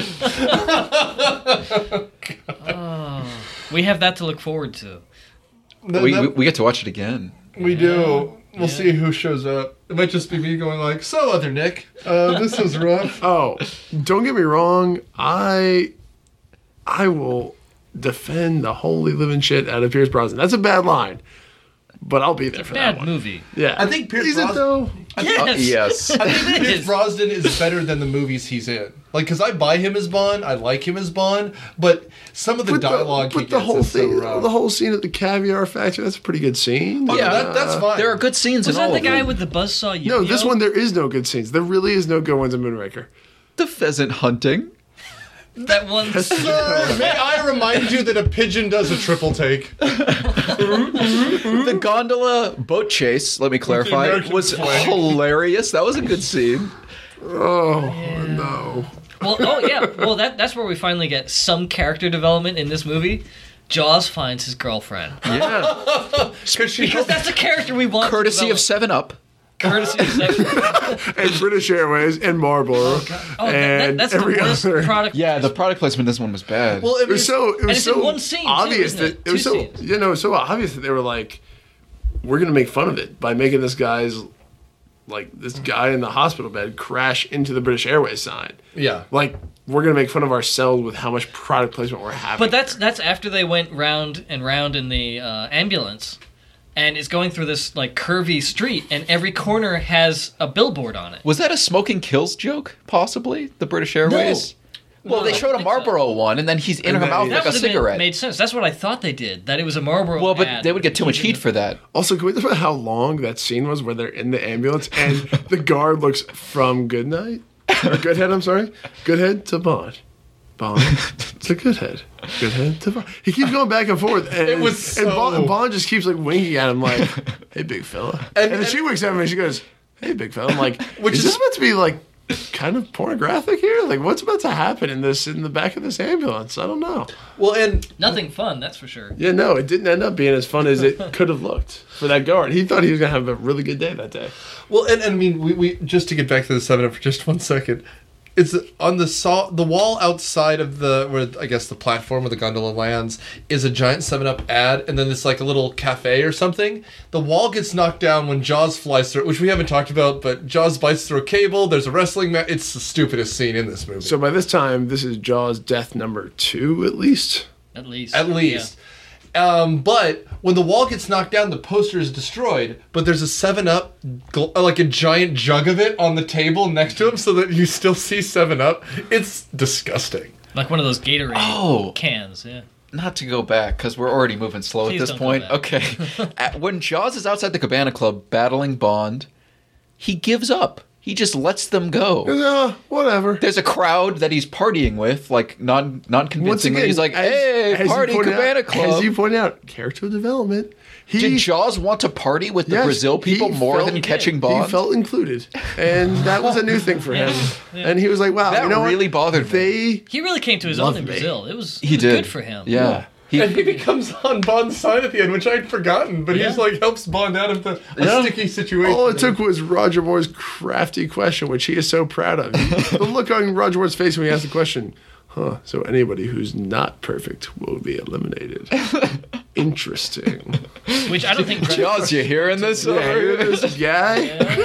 We have that to look forward to. That- we, that- we we get to watch it again. we do. We'll Yeah. see who shows up. It might just be me going like, "So, other Nick, uh, this was rough." Oh, don't get me wrong. I I will defend the holy living shit out of Pierce Brosnan. That's a bad line, but I'll be there for that Bad one. movie. Yeah, I think Pierce is it Bros- though? Yes. Uh, yes. I think It Pierce is. Brosnan is better than the movies he's in. Like, because I buy him as Bond, I like him as Bond, but some of the But dialogue the, he but the gets whole is so thing, rough. the whole scene at the Caviar Factory. That's a pretty good scene. Oh, no, Yeah. that, that's fine. There are good scenes Was in that all the of guy them. with the buzzsaw yo-yo? No, this one there is no good scenes. There really is no good ones in Moonraker. The pheasant hunting. That one. Sir, may I remind you that a pigeon does a triple take? The gondola boat chase, let me clarify, American was flag. hilarious. That was a good scene. Oh no! Well, oh yeah. Well, that that's where we finally get some character development in this movie. Jaws finds his girlfriend Yeah, Because she because that's a character we want. Courtesy to of seven up. courtesy of seven. and British Airways and Marlboro Oh, that, that, and that's the every worst other. product. Yeah, the product placement in this one was bad. well, I It mean, was so. It was it's in so one scene, too, obvious isn't that it? it was Two so. scenes. You know, it was so obvious that they were like, "We're gonna make fun of it by making this guy's, like this guy in the hospital bed crash into the British Airways sign. yeah. Like we're gonna make fun of ourselves with how much product placement we're having." But that's that's after they went round and round in the uh, ambulance, and it's going through this like curvy street, and every corner has a billboard on it. Was that a smoking kills joke, possibly? The British Airways? Well, No, they I showed a think so. Marlboro one, and then he's in And her then mouth he- That like a would have been- cigarette. made sense. That's what I thought they did. That it was a Marlboro. Well, but ad. they would get too much heat for that. Also, can we talk about how long that scene was where they're in the ambulance and the guard looks from Goodnight, or Goodhead, I'm sorry, Goodhead to Bond, Bond to Goodhead, Goodhead to Bond. He keeps going back and forth, and, It was and Bond, so- Bond just keeps like winking at him like, "Hey, big fella," and, then and- she winks at him and she goes, "Hey, big fella." I'm like, Which is is- this about to be like kind of pornographic here? Like, what's about to happen in this in the back of this ambulance? I don't know. Well, and Nothing fun, that's for sure. Yeah, no, it didn't end up being as fun as it could have looked for that guard. He thought he was gonna have a really good day that day. well, and, and I mean, we, we just to get back to the seven up for just one second. It's on the saw the wall outside of the where I guess the platform where the gondola lands is a giant seven up ad, and then it's like a little cafe or something. The wall gets knocked down when Jaws flies through, which we haven't talked about, but Jaws bites through a cable. There's a wrestling match. It's the stupidest scene in this movie. So by this time, this is Jaws' death number two, at least. At least. At least. Um, but when the wall gets knocked down, the poster is destroyed. But there's a seven up, gl- like a giant jug of it on the table next to him so that you still see seven up. It's disgusting. Yeah. Like one of those Gatorade Oh. cans, yeah. Not to go back, because we're already moving slow Please at this don't go point. back. Okay. At- when Jaws is outside the Cabana Club battling Bond, he gives up. he just lets them go. Uh, whatever. There's a crowd that he's partying with, like non non convincingly. He's like, "Hey, as you party pointed Cabana out, Club." As you pointed out, character development. He, Did Jaws want to party with the yes, Brazil people he more felt- than catching Bond? He felt included, and that was a new thing for him. And he was like, "Wow, That you know what? really bothered me. They He really came to his Love own in me. Brazil. It was, it He was did. good for him. Yeah. He, And he becomes on Bond's side at the end, which I'd forgotten, but Yeah. he's like helps Bond out of the a Yeah. sticky situation. all it took was Roger Moore's crafty question, which he is so proud of. The look on Roger Moore's face when he asked the question, huh, so anybody who's not perfect will be eliminated. Interesting. Which I don't think. Jaws, you hearing this? Yeah, hear this guy?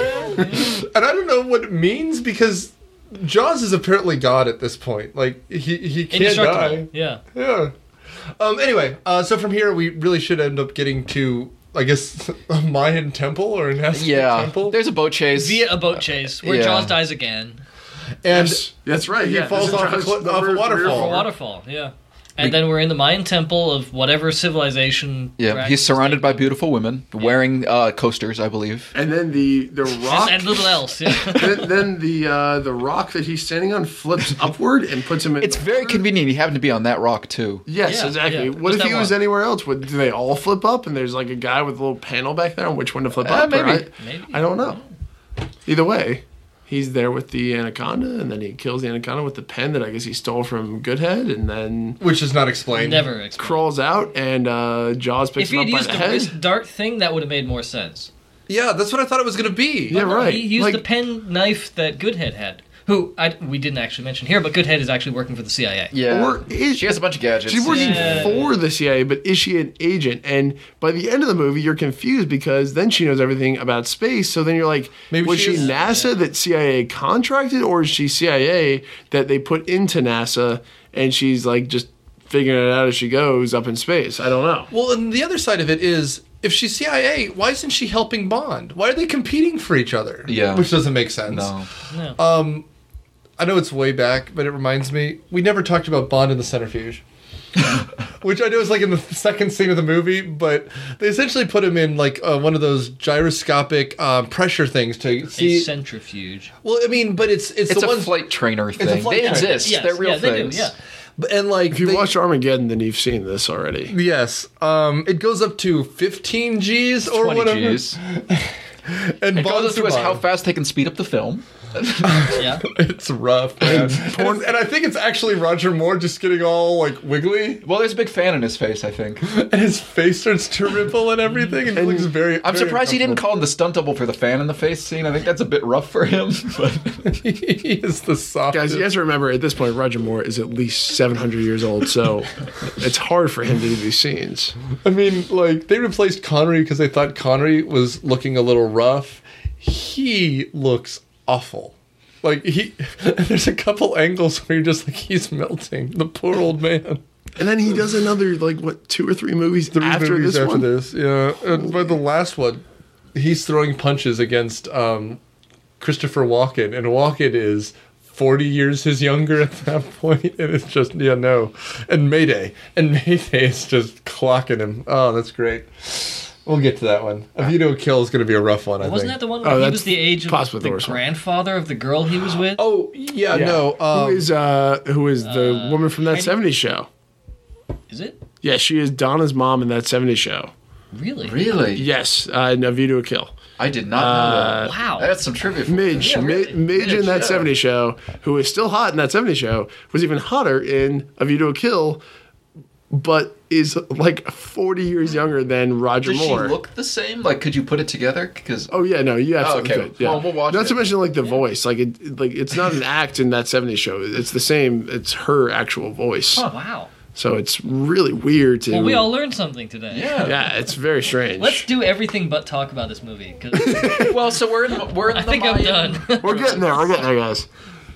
And I don't know what it means because Jaws is apparently God at this point. Like he he can't Indestructible. die. Yeah. Yeah. Um. Anyway, uh, so from here we really should end up getting to, I guess, a Mayan temple or an Aztec Yeah. temple. There's a boat chase. Via a boat chase where Yeah. Jaws dies again. and Yes, that's right. he yeah, falls this is off a Jaws cl- off a number waterfall. three or A four. waterfall. Yeah. And then we're in the Mayan temple of whatever civilization. Yeah, Drax he's is surrounded by taking. beautiful women wearing uh, coasters, I believe. And then the the rock, And, and little else. Yeah. then, then the uh, the rock that he's standing on flips upward and puts him in. It's very convenient he happened to be on that rock too. Yes, Yeah, exactly. yeah, What just if he that was one. anywhere else? Would do they all flip up? And there's like a guy with a little panel back there on which one to flip Uh, up? maybe. Or I, Maybe. I don't know. Either way, he's there with the anaconda, and then he kills the anaconda with the pen that I guess he stole from Goodhead, and then which is not explained. Never explained. crawls out, and uh, Jaws picks If he him had up by used the the head. wrist dart thing, that would have made more sense. Yeah, that's what I thought it was going to be. Yeah, No, right. He used Like- the pen knife that Goodhead had, who I, we didn't actually mention here, but Goodhead is actually working for the C I A. Yeah. Or is- she has a bunch of gadgets. She's working Yeah. for the C I A, but is she an agent? And by the end of the movie, you're confused because then she knows everything about space. So then you're like, Maybe was she she is- NASA that C I A contracted, or is she C I A that they put into NASA and she's like just figuring it out as she goes up in space? I don't know. Well, and the other side of it is, if she's C I A, why isn't she helping Bond? Why are they competing for each other? Yeah. Which doesn't make sense. No. No. I know it's way back, but it reminds me, we never talked about Bond in the centrifuge. Which I know is like in the second scene of the movie, but they essentially put him in like uh, one of those gyroscopic uh, pressure things to a see. centrifuge. Well, I mean, but it's it's, It's the a ones, flight trainer a thing. flight They trainer. exist. Yes, They're real yeah, they do, things. yeah. and like If you they- watched Armageddon, then you've seen this already. yes, um, it goes up to fifteen G's or twenty whatever. G's. And It goes Bond's up to us Bond. how fast they can speed up the film. Yeah. It's rough, man. and, and I think it's actually Roger Moore just getting all like wiggly, Well, there's a big fan in his face, I think. and his face starts to ripple and everything, and, he looks very. I'm very surprised he didn't uncomfortable. call him the stunt double for the fan in the face scene. I think that's a bit rough for him. But He is the softest. Guys, you have to remember at this point, Roger Moore is at least seven hundred years old, so it's hard for him to do these scenes. I mean, like they replaced Connery because they thought Connery was looking a little rough. He looks awful. Like he, there's a couple angles where you're just like he's melting. The poor old man. And then he does another, like, what, two or three movies Three after movies this after one? this, yeah. And by the last one, he's throwing punches against um, Christopher Walken, and Walken is forty years his younger at that point, and it's just yeah no. And Mayday, and Mayday is just clocking him. Oh, that's great. We'll get to that one. A Vito Kill is going to be a rough one, I Wasn't that think. the one Oh, where he that's was the age of possibly the the worst one. grandfather of the girl he was with? Oh yeah, Yeah. no. Um, who is uh who is the woman from that Heidi- seventies show? Is it? Yeah, she is Donna's mom in that seventies show. Really? really, Yes, uh, in A View to a Kill. I did not know that. Wow. That's some trivia. For Midge, Yeah, really. Mi- Midge in that yeah. seventies show, who is still hot in that seventies show, was even hotter in A View to a Kill, but is like forty years younger than Roger Does she Moore. look the same? Like, could you put it together? Because Oh yeah, no, you absolutely okay. could. Yeah. Well, we'll watch Not to it. mention like the voice, like it, like it's not an act in that seventies show. It's the same. It's her actual voice. Wow. So it's really weird to. Well, we all learned something today. yeah. Yeah, it's very strange. Let's do everything but talk about this movie. 'Cause Well, so we're in. The, we're in I the think I'm Mayan- done. We're getting there. We're getting there, guys.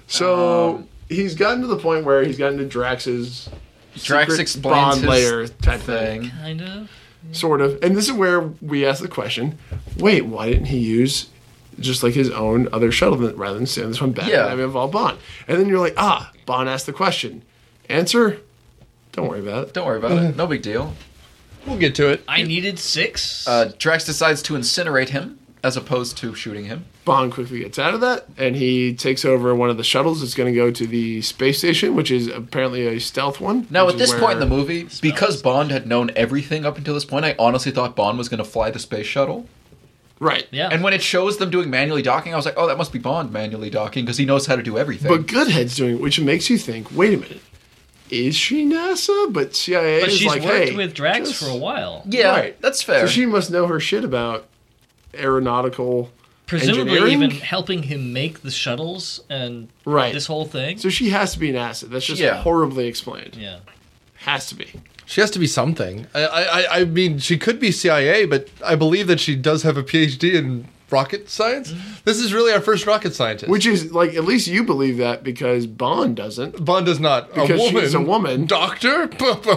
So he's gotten to the point where he's gotten to Drax's Drax secret explains bond his layer type thing. thing. kind of. Sort of. And this is where we ask the question: wait, why didn't he use just like his own other shuttle than- rather than send this one back Yeah. and have it involve Bond? And then you're like, ah, Bond asked the question. Answer: don't worry about it. Don't worry about it. No big deal. we'll get to it. I needed six. Uh, Drax decides to incinerate him as opposed to shooting him. Bond quickly gets out of that, and he takes over one of the shuttles that's going to go to the space station, which is apparently a stealth one. Now, which at is this point in the where- movie, because Bond had known everything up until this point, I honestly thought Bond was going to fly the space shuttle. Right. Yeah. And when it shows them doing manually docking, I was like, oh, that must be Bond manually docking because he knows how to do everything. But Goodhead's doing it, which makes you think, wait a minute, is she NASA? But C I A But is she's like, worked hey. with Drax just- for a while. yeah, Right. that's fair. So she must know her shit about aeronautical Presumably engineering? even helping him make the shuttles and Right. this whole thing. So she has to be NASA. That's just Yeah. horribly explained. Yeah. Has to be. She has to be something. I, I, I mean, she could be C I A, but I believe that she does have a P H D in rocket science. This is really our first rocket scientist. Which is, like, at least you believe that because Bond doesn't. Bond does not. Because a woman. she's a woman. Doctor?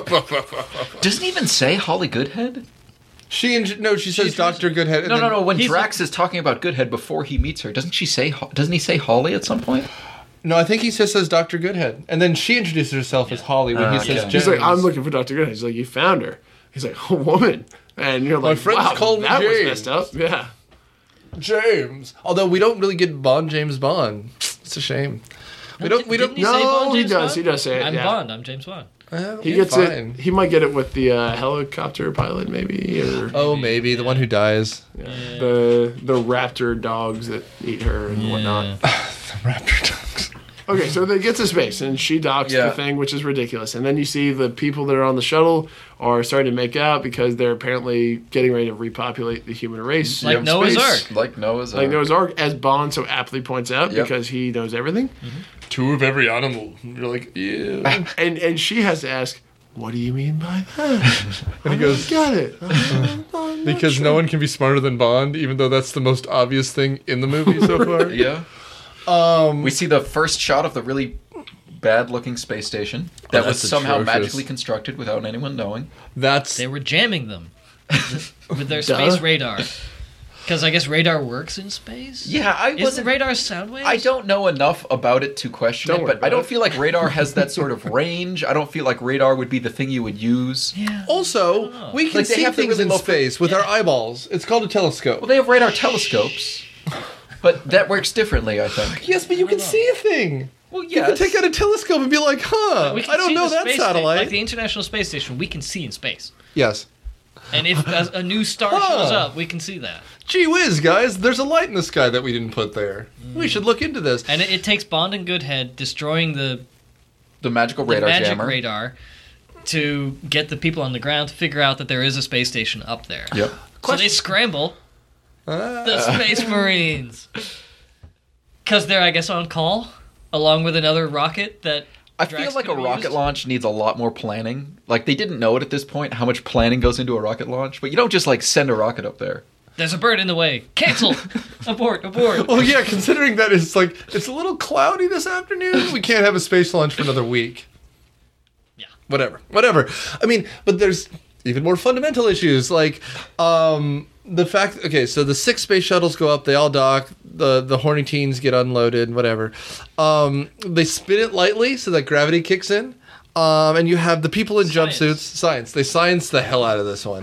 Doesn't even say Holly Goodhead? She ing- no, she says She's- Doctor Goodhead. and No, no, then- no. When He's Drax is talking about Goodhead before he meets her, doesn't she say? Ho- Doesn't he say Holly at some point? No, I think he just says Doctor Goodhead, and then she introduces herself as Holly when he Ah, says okay. James. He's like, I'm looking for Doctor Goodhead. He's like, you found her. He's like, a woman. And you're like, friends wow, call me that was James. messed up. Yeah. James. Although we don't really get Bond James Bond. It's a shame. We don't. We don't. Didn't he say No, Bond, he James does. Bond? He does say it, I'm yeah. Bond. I'm James Bond. Uh, He okay, gets fine. it. He might get it with the uh, helicopter pilot, maybe, or Oh, maybe the one who dies. the the raptor dogs that eat her and whatnot. Raptor dogs. Okay, so they get to space and she docks Yeah. the thing, which is ridiculous. And then you see the people that are on the shuttle are starting to make out because they're apparently getting ready to repopulate the human race. Like in Noah's space. Ark. Like Noah's Like Ark. Noah's Ark, as Bond so aptly points out, Yep. because he knows everything. Two of every animal. You're like, yeah. And and she has to ask, what do you mean by that? And he goes, Got it. I'm not because sure. no one can be smarter than Bond, even though that's the most obvious thing in the movie so far. Yeah. Um, We see the first shot of the really bad-looking space station that was that's somehow atrocious. magically constructed without anyone knowing. that's They were jamming them with their Duh. space radar. Because I guess radar works in space? Yeah, I Isn't wasn't. radar sound waves? I don't know enough about it to question Don't it, worry but I about don't it. feel like radar has that sort of range. I don't feel like radar would be the thing you would use. Yeah. also we can Like, they see have the things really in low- space with our eyeballs. It's called a telescope. Well, they have radar telescopes, but that works differently, I think. yes, but you can see a thing. Well, You can take out a telescope and be like, huh, We can I don't see know the that space sta- satellite. like the International Space Station, we can see in space. yes. And if a, a new star Huh. shows up, we can see that. Gee whiz, guys, there's a light in the sky that we didn't put there. We should look into this. And it, it takes Bond and Goodhead destroying the, The magical the radar magic jammer. radar to get the people on the ground to figure out that there is a space station up there. Yep. So they scramble the Space Marines. Because they're, I guess, on call, along with another rocket that I Drax feel like a could have rocket used. launch needs a lot more planning. Like, they didn't know it at this point, how much planning goes into a rocket launch, but you don't just, like, send a rocket up there. There's a bird in the way. Cancel! abort, abort. Well, yeah, considering that it's like, it's a little cloudy this afternoon, we can't have a space launch for another week. Yeah. Whatever, whatever. I mean, but there's even more fundamental issues, like, um... the fact, okay, so the six space shuttles go up, they all dock, the the horny teens get unloaded, whatever. Um, they spin it lightly so that gravity kicks in, um, and you have the people in Science. jumpsuits. Science. They science the hell out of this one.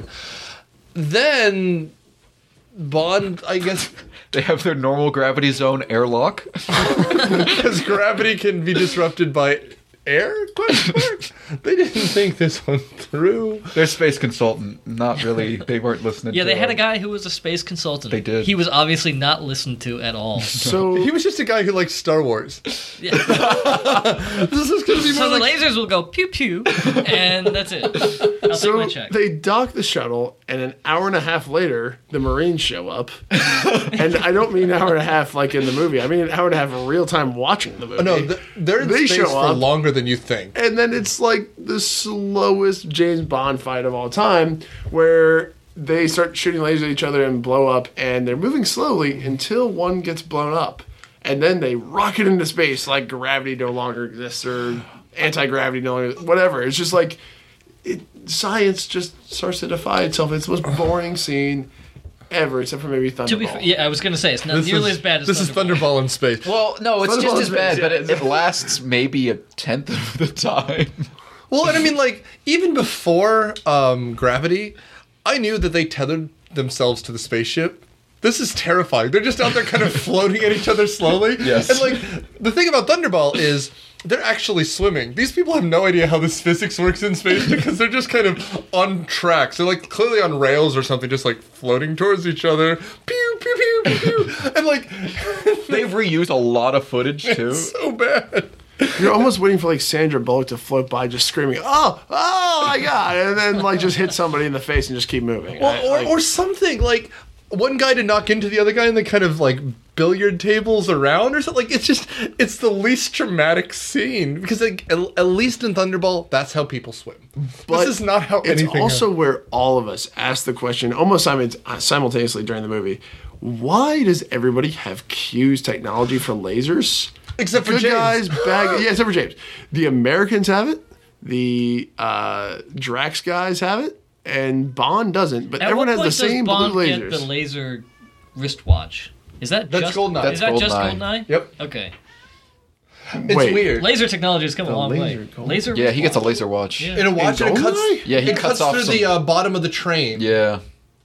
Then Bond, I guess, They have their normal gravity zone airlock. because gravity can be disrupted by air? Question mark? They didn't think this one through. Their space consultant, not really, they weren't listening Yeah, to they had a them. guy who was a space consultant. They did. He was obviously not listened to at all. So He was just a guy who likes Star Wars. Yeah. This is going to be So more the like... lasers will go pew pew, and that's it. I'll take So my check. they dock the shuttle, and an hour and a half later, the Marines show up. And I don't mean an hour and a half like in the movie. I mean an hour and a half of real time watching the movie. Oh, no, th- they're in They space show for up. longer than you think. And then it's like the slowest James Bond fight of all time, where they start shooting lasers at each other and blow up, and they're moving slowly until one gets blown up. And then they rocket into space like gravity no longer exists, or anti-gravity no longer, whatever. It's just like, it, science just starts to defy itself. It's the most boring scene ever, except for maybe Thunderball. To be fair, yeah, I was gonna say it's not This nearly is, as bad as This is Thunderball. Thunderball in space. Well, no, it's Thunderball just is as bad, bad, but yeah. it, it lasts maybe a tenth of the time. Well, and I mean, like, even before um, Gravity, I knew that they tethered themselves to the spaceship this is terrifying. They're just out there kind of floating at each other slowly. Yes. And like the thing about Thunderball is they're actually swimming. These people have no idea how this physics works in space because they're just kind of on tracks. They're like clearly on rails or something, just like floating towards each other. Pew, pew, pew, pew, pew. And like They've reused a lot of footage too. it's so bad. You're almost waiting for like Sandra Bullock to float by, just screaming, "Oh, oh my god!" and then like just hit somebody in the face and just keep moving. Well, I- or, like- or something like one guy to knock into the other guy and they kind of like billiard tables around or something. Like it's just it's the least traumatic scene because like, at, at least in Thunderball that's how people swim. But this is not how it's anything. also where all of us ask the question almost simu- simultaneously during the movie: why does everybody have Q's technology for lasers? Except for Good James. guys, bad guys. Yeah, except for James. The Americans have it. The uh, Drax guys have it, and Bond doesn't. But At everyone what has the point same does Bond blue get lasers. the laser wristwatch? Is that That's just, GoldenEye. Is That's that just GoldenEye. GoldenEye? Yep. Okay. It's Wait. weird. Laser technology has come a long laser way. Gold- Laser. Yeah, he gets a wristwatch. laser watch. Yeah. Yeah, In a watch and it cuts. GoldenEye? Yeah, he it cuts cuts, off through some- the uh, bottom of the train. yeah,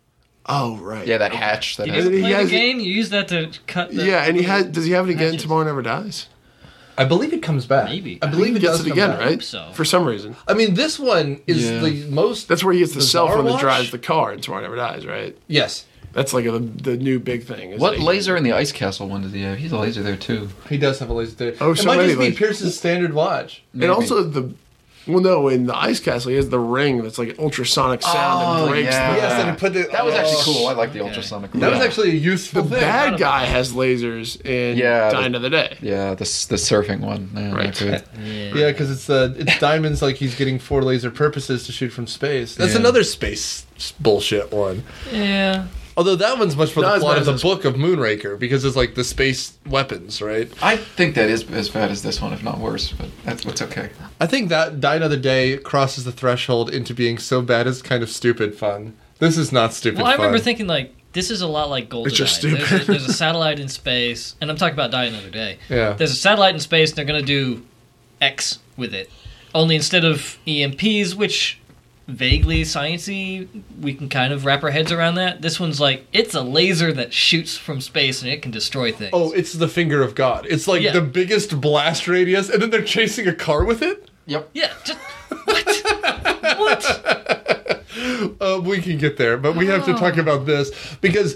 Oh right. that hatch. That You has, didn't he play has the it- game. You use that to cut. The, Yeah, and he has. Does he have it again? Hatches. Tomorrow Never Dies. I believe it comes back. Maybe. I believe He it gets does it come again, back. right? hope so. For some reason. I mean, this one is Yeah. the most. That's where he gets the cell bizarre phone that watch? drives the car, and Tomorrow Never Dies, right? Yes, That's like a, the new big thing. is what that he- laser in the Ice Castle one does he have? He's a laser there too. he does have a laser there. Oh, it so might many just be lasers. Pierce's standard watch. And also the, well, no, in the Ice Castle, he has the ring that's like an ultrasonic sound Oh, and breaks. yeah. The, Yes, and he put the, That was actually oh, cool. I like the okay. ultrasonic. That was yeah. actually a useful the thing. bad guy has lasers in Yeah, Die the- Another Day. Yeah, the s- the surfing one. Yeah, Right. not good. Yeah, because it's uh, it's diamonds like he's getting for laser purposes to shoot from space. That's Yeah. another space bullshit one. Yeah. Although that one's much more Not the as plot bad of the as this book of Moonraker because it's like the space weapons, right? I think that is as bad as this one, if not worse. But that's what's okay. I think that Die Another Day crosses the threshold into being so bad it's kind of stupid fun. This is not stupid Well, I fun. remember thinking like this is a lot like GoldenEye. It's just There's, a, stupid. there's a satellite in space, and I'm talking about Die Another Day. Yeah. There's a satellite in space, and they're gonna do X with it. Only instead of E M Ps, which vaguely sciencey, we can kind of wrap our heads around that. This one's like it's a laser that shoots from space and it can destroy things. Oh, it's the finger of God. It's like Yeah. the biggest blast radius, and then they're chasing a car with it? Yep. yeah. Just, what? what? Uh, we can get there, but we have to talk about this because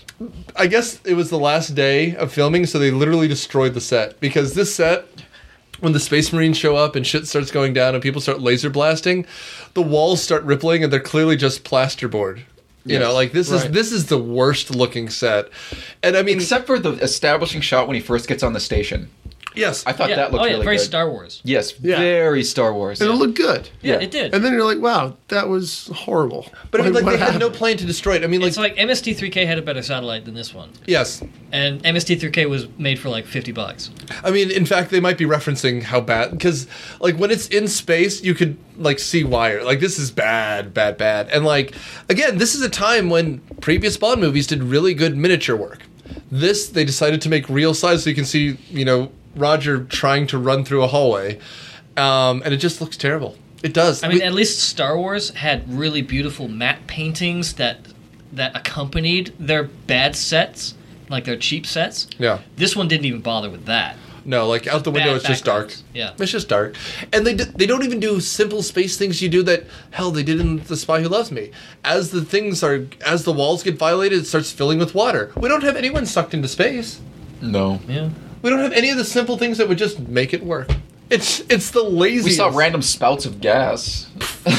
I guess it was the last day of filming, so they literally destroyed the set. Because this set, when the Space Marines show up and shit starts going down and people start laser blasting, the walls start rippling and they're clearly just plasterboard. You Yes. know, like this is Right. this is the worst looking set, and I mean, Except for the establishing shot when he first gets on the station. yes, I thought Yeah. that looked oh yeah, really very good. Star Wars. Yes, Yeah. very Star Wars. And it looked good. Yeah, Yeah. it did. And then you're like, wow, that was horrible. but I mean, like what they had no happened? plan to destroy it. I mean, like, It's like M S T three K had a better satellite than this one, yes, and M S T three K was made for like fifty bucks. I mean, in fact, they might be referencing how bad because, like, when it's in space, you could like see wire. Like, this is bad, bad, bad. And like, again, this is a time when previous Bond movies did really good miniature work. This they decided to make real size, so you can see, you know, Roger trying to run through a hallway, um, and it just looks terrible. It does. I mean, We- at least Star Wars had really beautiful matte paintings that that accompanied their bad sets, like their cheap sets. yeah. This one didn't even bother with that. No, like out the window, Bad it's just dark. backgrounds. Yeah. It's just dark, and they d- they don't even do simple space things you do that hell they did in The Spy Who Loves Me. As the things are, as the walls get violated, it starts filling with water. We don't have anyone sucked into space. No. Yeah. We don't have any of the simple things that would just make it work. It's it's the laziest. We saw random spouts of gas.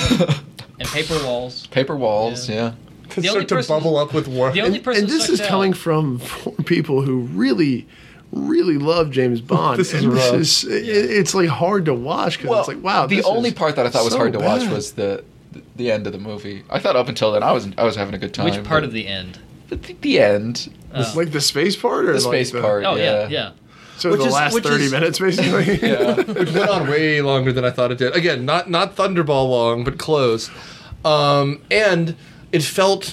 And paper walls. Paper walls, Yeah. yeah. to the only start to person- bubble up with water. The only And, person and this sucked is coming out- from four people who really, really love James Bond. This is and rough. This is, it, it's like hard to watch because it's like, wow. The this only is part that I thought was so hard to watch bad. was the the end of the movie. I thought up until then I was I was having a good time. Which part but of the end? the, the end? Oh. like the space part or The like space the- part. Oh yeah, yeah. yeah. So Which the is- last which thirty is- minutes, basically. Yeah. It went on way longer than I thought it did. Again, not not Thunderball long, but close. Um, and it felt.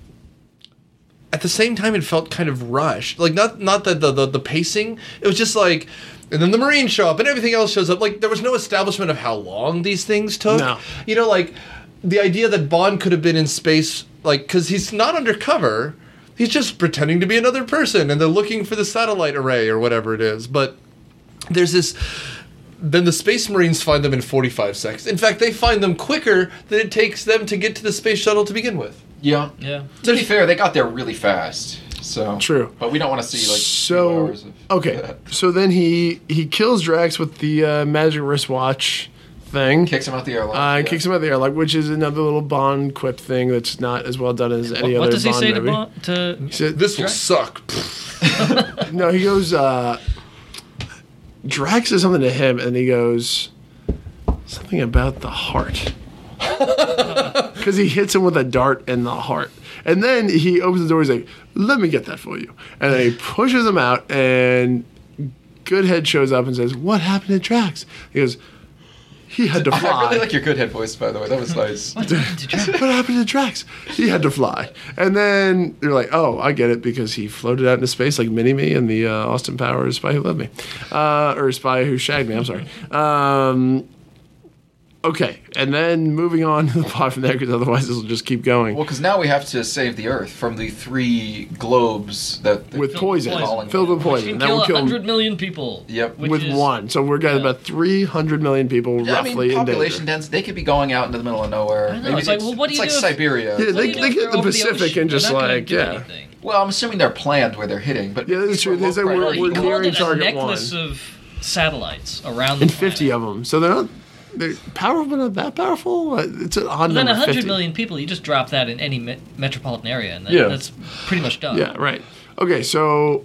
At the same time, it felt kind of rushed. Like not not the the, the the pacing. It was just like, and then the Marines show up, and everything else shows up. Like there was no establishment of how long these things took. No. You know, like the idea that Bond could have been in space, like because he's not undercover. he's just pretending to be another person, and they're looking for the satellite array or whatever it is. But there's this. Then the Space Marines find them in forty-five seconds. In fact, they find them quicker than it takes them to get to the space shuttle to begin with. Yeah. Yeah. To be fair, they got there really fast. So True. But we don't want to see like two So hours of okay, that. so then he he kills Drax with the uh, magic wristwatch thing. Kicks him out the airlock. Uh, and yeah. kicks him out the airlock, which is another little Bond quip thing that's not as well done as any What other does he Bond say movie. to, Bond, to He said- This will suck. No, he goes. Uh, Drax says something to him, and he goes something about the heart because he hits him with a dart in the heart, and then he opens the door. He's like, "Let me get that for you," and then he pushes him out, and Goodhead shows up and says, "What happened to Drax?" He goes, "He had to fly." I really like your good head voice, by the way. That was nice. What happened to Drax? He had to fly. And then they're like, oh, I get it, because he floated out into space like Mini-Me in the uh, Austin Powers Spy Who Loved Me. Uh, or Spy Who Shagged Me, I'm sorry. Um, okay, and then moving on to the plot from there, because otherwise this will just keep going. Well, because now we have to save the Earth from the three globes that that- With poison, poison. filled with Which poison. can That kill will kill one hundred million people. Yep. which with is- one. So we're getting yeah. about three hundred million people Yeah, I roughly mean, in population danger. dense. They could be going out into the middle of nowhere. I know, it's like, well, what do it's you like do if- Siberia. Yeah, What they, do you do they if get they're the over Pacific ocean? and just They're not gonna like, do yeah. anything. Well, I'm assuming they're planned where they're hitting, but Yeah, that's these true. were They said low we're- priority. we're He called nearing it a target necklace one. of satellites around the And planet. fifty of them. So they're not they're powerful, but not that powerful. Uh, It's an odd But then number. one hundred fifty. million people, you just drop that in any me- metropolitan area, and that, Yeah. that's pretty much done. Yeah, right. Okay, so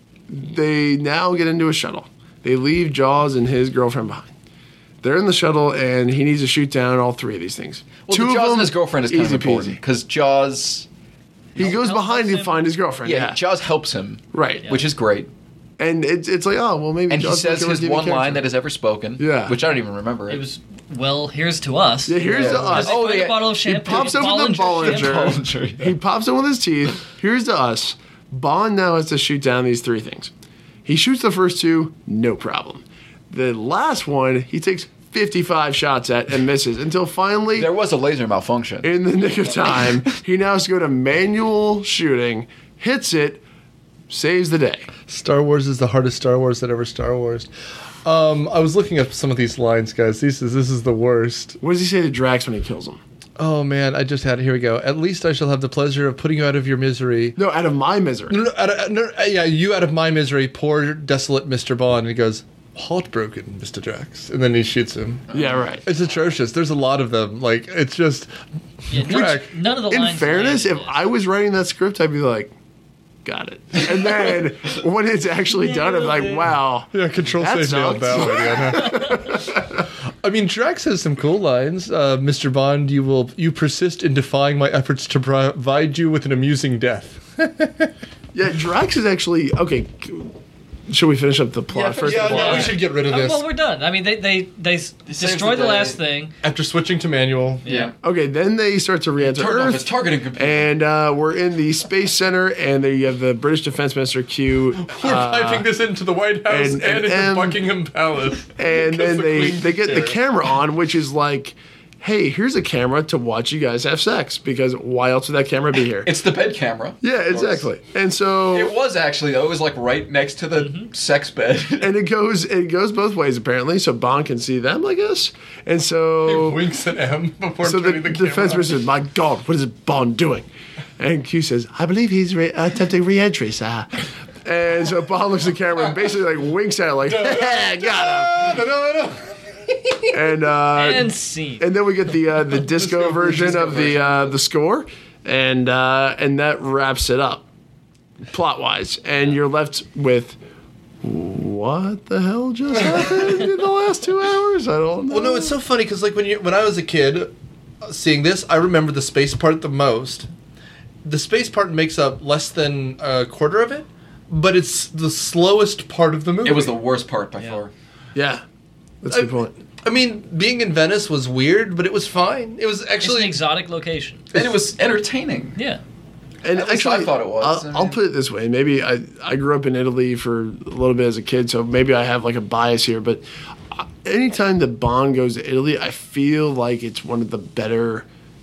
they now get into a shuttle. They leave Jaws and his girlfriend behind. They're in the shuttle, and he needs to shoot down all three of these things. Well, Two the of Jaws them, and his girlfriend is kind easy of important peasy. because Jaws, He goes help behind him. to find his girlfriend. yeah, Yeah, Jaws helps him, right. which is great. And it's it's like, oh well, maybe. And he Jaws says became a his T V one line character. that is ever spoken, Yeah. which I don't even remember. It was, well, here's to us. Yeah, here's Yeah. to us. They Oh, find yeah. a bottle of He champagne. pops open the Bollinger Bollinger. champagne. He pops it with his teeth. Here's to us. Bond now has to shoot down these three things. He shoots the first two, no problem. The last one, he takes fifty-five shots at and misses until finally, There was a laser malfunction. in the nick of time, he now has to go to manual shooting, hits it, saves the day. Star Wars is the hardest Star Wars that ever Star Wars. Um, I was looking up some of these lines, guys. This is this is the worst. What does he say to Drax when he kills him? Oh man, I just had it. Here we go. At least I shall have the pleasure of putting you out of your misery. No, out of my misery. No, no, out of, no, uh, yeah, you out of my misery, poor desolate Mister Bond. And he goes, heartbroken, Mister Drax, and then he shoots him. Yeah, right. It's atrocious. There's a lot of them. Like it's just. Yeah, Drax. none of the In lines fairness, if landed. I was writing that script, I'd be like, got it. And then when it's actually done, I'm like, wow. Yeah, Control That Save nailed sucks. that one. Yeah. I mean, Drax has some cool lines. Uh, Mister Bond, you will you persist in defying my efforts to provide you with an amusing death. Yeah, Drax is actually okay. Should we finish up the plot Yeah, first? Yeah, before no, I- we should get rid of Oh, this. well, we're done. I mean, they they they, s- destroy the the, day. last thing. After switching to manual. Yeah. Okay, then they start to re-enter Turned off Earth, his targeting computer. and uh, we're in the Space Center, and there you have the British Defense Minister Q, We're uh, piping this into the White House and- and, and into M- Buckingham Palace. and Because then the they Queen's they get the there. camera on, which is like, hey, here's a camera to watch you guys have sex, because why else would that camera be here? It's the bed camera. Yeah, of course. exactly. And so It was actually though. It was like right next to the sex bed. and it goes it goes both ways apparently, so Bond can see them, I guess. And so He winks at M before so the, turning the, defense camera. minister says, "My God, what is Bond doing?" And Q says, "I believe he's re- attempting re-entry, sir." And so Bond looks at the camera and basically like winks at it, like, "Got him." No, no, no. And uh, And scene. and then we get the uh, the disco version of the uh, the score, and uh, and that wraps it up, plot wise. And you're left with, what the hell just happened in the last two hours? I don't know. Well, no, it's so funny because like when you when I was a kid, uh, seeing this, I remember the space part the most. The space part makes up less than a quarter of it, but it's the slowest part of the movie. It was the worst part by far. Yeah, that's a good point. I mean, being in Venice was weird, but it was fine. It was It's actually an exotic location. And it was entertaining. Yeah. And At least I thought it was. I'll, I I'll mean- put it this way. Maybe I, I grew up in Italy for a little bit as a kid, so maybe I have like a bias here. But uh, anytime that Bond goes to Italy, I feel like it's one of the better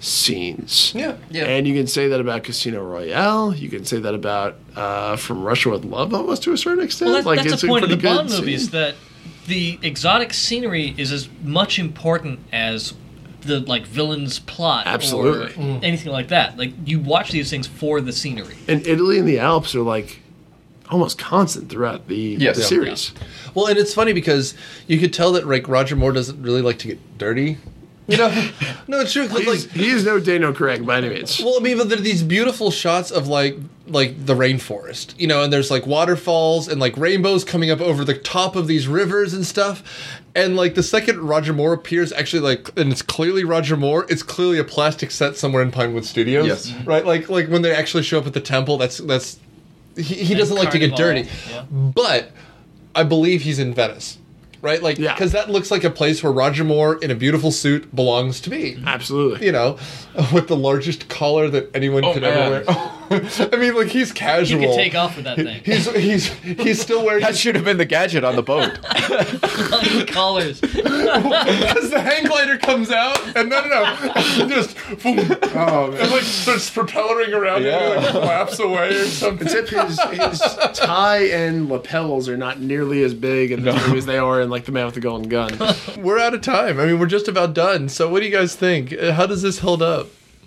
scenes. Yeah. Yeah. And you can say that about Casino Royale. You can say that about uh, From Russia with Love, almost to a certain extent. Well, that's, like, that's it's the a point of the pretty Bond good movies, scene. that the exotic scenery is as much important as the like villain's plot Absolutely. or anything like that. Like, you watch these things for the scenery. And Italy and the Alps are like almost constant throughout the, Yes. the Yeah. series. Well, and it's funny because you could tell that like Roger Moore doesn't really like to get dirty. You know, no, it's true. 'cause, He's, like, he is no Daniel Craig by any means. well, I mean, but there are these beautiful shots of like like the rainforest, you know, and there's like waterfalls and like rainbows coming up over the top of these rivers and stuff. And like the second Roger Moore appears, actually, like, and it's clearly Roger Moore. It's clearly a plastic set somewhere in Pinewood Studios. Yes. Right. Like like when they actually show up at the temple. That's that's he, he doesn't like to get Carnival, dirty, yeah. but I believe he's in Venice. Right, like, Yeah. because that looks like a place where Roger Moore in a beautiful suit belongs to be. Absolutely. You know, with the largest collar that anyone Oh, could man. ever wear. I mean, like, he's You casual. can take off with that thing. He's he's he's still wearing That his, should have been the gadget on the boat. Collars. as the hang glider comes out, and no, no, no, just boom, Oh, man. and like starts propelling around Yeah. and like flaps away or something. Except his, his tie and lapels are not nearly as big in this movie as they are in like The Man with the Golden Gun. We're out of time. I mean, we're just about done. So, what do you guys think? Uh, How does this hold up?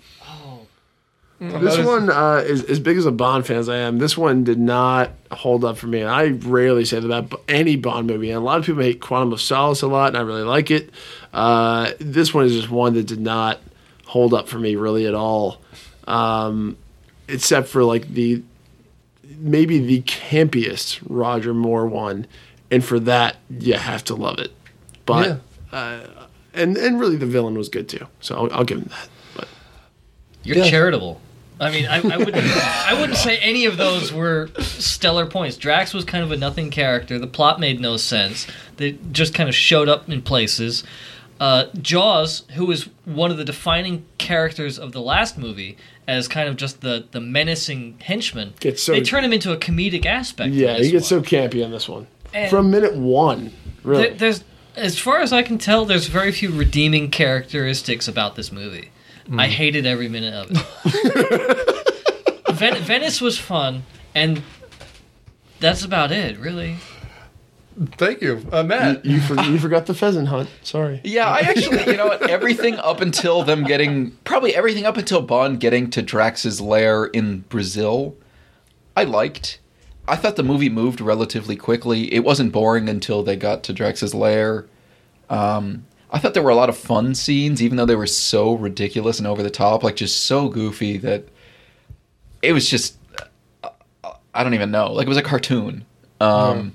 This one, uh, is as big as a Bond fan as I am, this one did not hold up for me. And I rarely say that about any Bond movie. And a lot of people hate Quantum of Solace a lot, and I really like it. Uh, this one is just one that did not hold up for me really at all. Um, except for like the maybe the campiest Roger Moore one. And for that, you have to love it. But uh, and and really the villain was good too. So I'll, I'll give him that. But You're charitable. I mean, I, I wouldn't. I wouldn't say any of those were stellar points. Drax was kind of a nothing character. The plot made no sense. They just kind of showed up in places. Uh, Jaws, who was one of the defining characters of the last movie, as kind of just the, the menacing henchman, Gets so- they turn him into a comedic aspect. in yeah, this he gets one. so campy in this one. And- From minute one, really. There, there's, as far as I can tell, there's very few redeeming characteristics about this movie. I hated every minute of it. Ven- Venice was fun, and that's about it, really. Thank you, uh, Matt. you, for, you forgot the pheasant hunt. Sorry. Yeah, I actually, you know what? Everything up until them getting, probably everything up until Bond getting to Drax's lair in Brazil, I liked. I thought the movie moved relatively quickly. It wasn't boring until they got to Drax's lair. Um, I thought there were a lot of fun scenes, even though they were so ridiculous and over the top, like just so goofy that it was just, I don't even know. Like it was a cartoon. Um,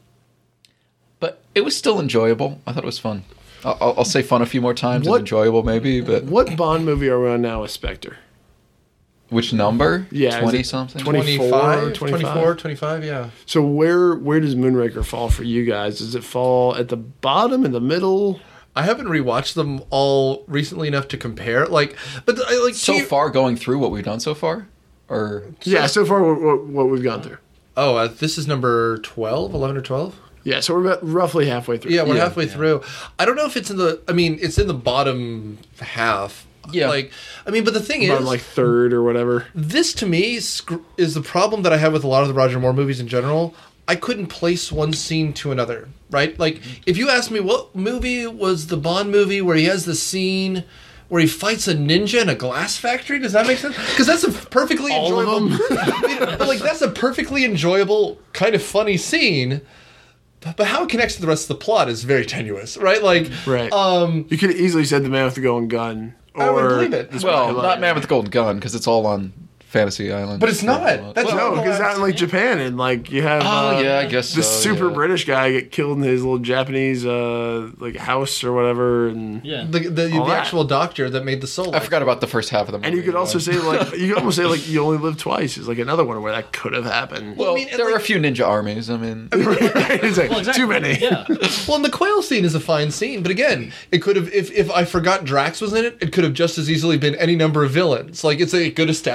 But it was still enjoyable. I thought it was fun. I'll, I'll say fun a few more times What- and enjoyable maybe, but What Bond movie are we on now with Spectre? which number? Yeah, is twenty it something? twenty- twenty-five, twenty-five? twenty-four, twenty-five, yeah. So where where does Moonraker fall for you guys? Does it fall at the bottom, in the middle? I haven't rewatched them all recently enough to compare. Like, but I like So do you- far going through what we've done so far? Or Yeah, so far what, what, what we've gone through. Oh, uh, this is number twelve, eleven or twelve? Yeah, so we're about roughly halfway through. Yeah, we're Yeah. halfway through. I don't know if it's in the. I mean, it's in the bottom half. Yeah. Like, I mean, but the thing Bottom is, like third or whatever. this to me sc- is the problem that I have with a lot of the Roger Moore movies in general. I couldn't place one scene to another, right? Like, if you ask me what movie was the Bond movie where he has the scene where he fights a ninja in a glass factory, does that make sense? Because that's a perfectly All of enjoyable. them? I mean, but like, that's a perfectly enjoyable, kind of funny scene. But but how it connects to the rest of the plot is very tenuous, right? Like, Right. um, You could have easily said The Man with the Golden Gun. Or I would believe it. This well, Spy not Line. Man with the Golden Gun because it's all on Fantasy Island. But it's not. That's No, not because the out in like Japan and like you have Oh, uh, yeah, I guess this so, super yeah. British guy get killed in his little Japanese uh like house or whatever, and Yeah. the, the, the All that. actual doctor that made the soul. I forgot about the first half of the movie. and you could also say like you could almost say like You Only Live Twice is like another one where that could have happened. Well, I mean, and there like- are a few ninja armies. I mean, It's like, Well, exactly. too many. Yeah. Well, and the quail scene is a fine scene, but again, it could have if if I forgot Drax was in it, it could have just as easily been any number of villains. Like it's a good establishing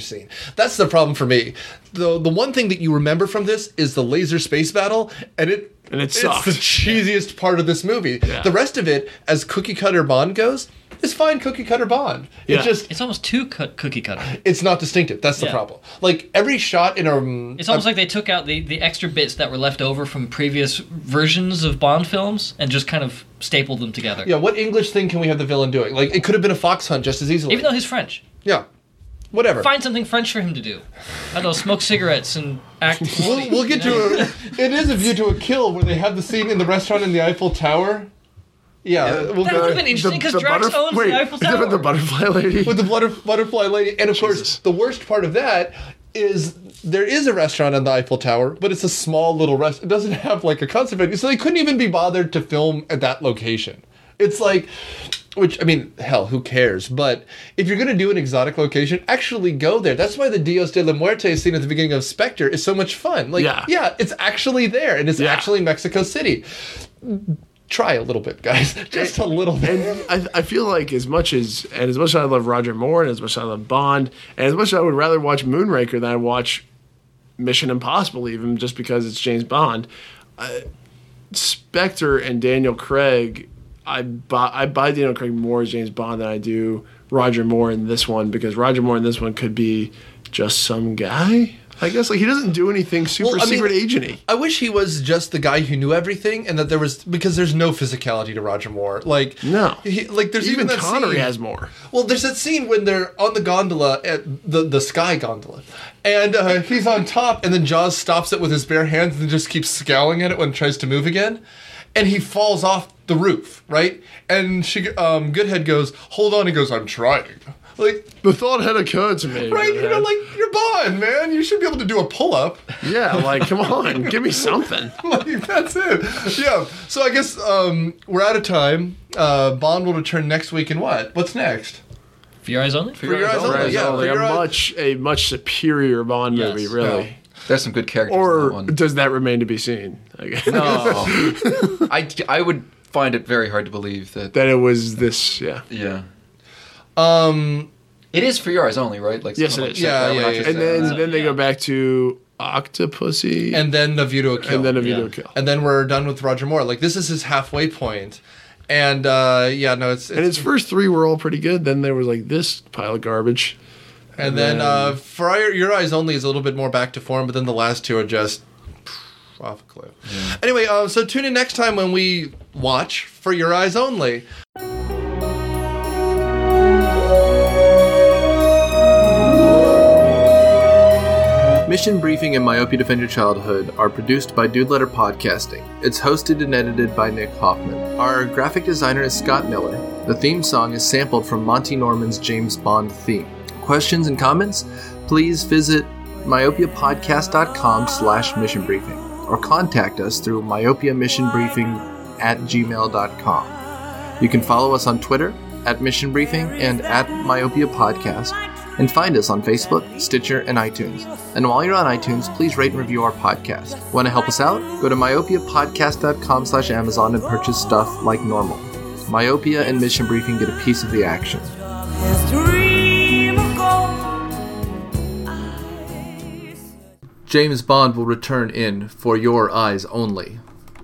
scene. That's the problem for me. The the one thing that you remember from this is the laser space battle, and it And it it's sucks. the cheesiest part of this movie. Yeah. The rest of it, as cookie cutter Bond goes, is fine cookie cutter Bond. Yeah. It just It's almost too cut cookie cutter. it's not distinctive. That's the Yeah. problem. Like every shot in a It's almost like they took out the, the extra bits that were left over from previous versions of Bond films and just kind of stapled them together. yeah, what English thing can we have the villain doing? Like it could have been a fox hunt just as easily. Even though he's French. yeah. Whatever. Find something French for him to do. I don't know, smoke cigarettes and act. We'll, we'll get to a. It is a View to a Kill where they have the scene in the restaurant in the Eiffel Tower. Yeah, we'll That go would have been interesting because Drax butterf- owns wait, the Eiffel is that Tower. the butterfly lady? with the butter, butterfly lady, and of course Jesus. the worst part of that is there is a restaurant on the Eiffel Tower, but it's a small little rest. It doesn't have like a concert venue, so they couldn't even be bothered to film at that location. It's like. Which, I mean, hell, who cares? But if you're going to do an exotic location, actually go there. That's why the Dios de la Muerte scene at the beginning of Spectre is so much fun. Like, Yeah. yeah, it's actually there, and it's Yeah. actually Mexico City. Try a little bit, guys. Just a little bit. And I, I feel like as much as and as much as I love Roger Moore and as much as I love Bond and as much as I would rather watch Moonraker than I watch Mission Impossible, even just because it's James Bond, uh, Spectre and Daniel Craig, I buy I buy Daniel Craig more as James Bond than I do Roger Moore in this one, because Roger Moore in this one could be just some guy. I guess like he doesn't do anything super Well, I mean, secret agenty. I wish he was just the guy who knew everything, and that there was because there's no physicality to Roger Moore. Like No. he, like there's even, Even that Connery scene- has more. Well, there's that scene when they're on the gondola at the the sky gondola, and uh, he's on top, and then Jaws stops it with his bare hands and just keeps scowling at it when it tries to move again, and he falls off the roof, right? And she, um, Goodhead goes, "Hold on," he goes, "I'm trying." Like, The thought had occurred to me. right? You know, man. like you're Bond, man. You should be able to do a pull up. Yeah, like come on, give me something. Like, that's it. Yeah. So I guess um, we're out of time. Uh, Bond will return next week, and what? What's next? For your eyes only? For your eyes only. Right, Yeah. so, For like a your eyes- much a much superior Bond Yes. movie, really. There's some good characters in that Or one. does that remain to be seen? I guess. No. I, I would find it very hard to believe that. That it was this, yeah. Yeah. Um. It is For Your Eyes Only, right? Like Yes, someone it like is. said Yeah, that, we're yeah, not yeah. just And saying then that. then they yeah. go back to Octopussy, And then the View to a Kill. and then a View to Yeah. a Kill. and then we're done with Roger Moore. Like this is his halfway point, and uh, yeah, no, it's, it's And his first three were all pretty good. Then there was like this pile of garbage. and then uh, For Your, Your Eyes Only is a little bit more back to form, but then the last two are just pff, off a cliff. Anyway, uh, so tune in next time when we watch For Your Eyes Only. Mission Briefing and Myopia Defend Your Childhood are produced by Dude Letter Podcasting. It's hosted and edited by Nick Hoffman. Our graphic designer is Scott Miller. The theme song is sampled from Monty Norman's James Bond theme. Questions and comments? Please visit myopiapodcast.com slash mission briefing or contact us through myopiamissionbriefing at gmail.com. You can follow us on Twitter at Mission Briefing and at Myopia Podcast, and find us on Facebook, Stitcher, and iTunes. And while you're on iTunes, please rate and review our podcast. Want to help us out? Go to myopiapodcast.com slash Amazon and purchase stuff like normal. Myopia and Mission Briefing get a piece of the action. His dream of gold. I James Bond will return in For Your Eyes Only.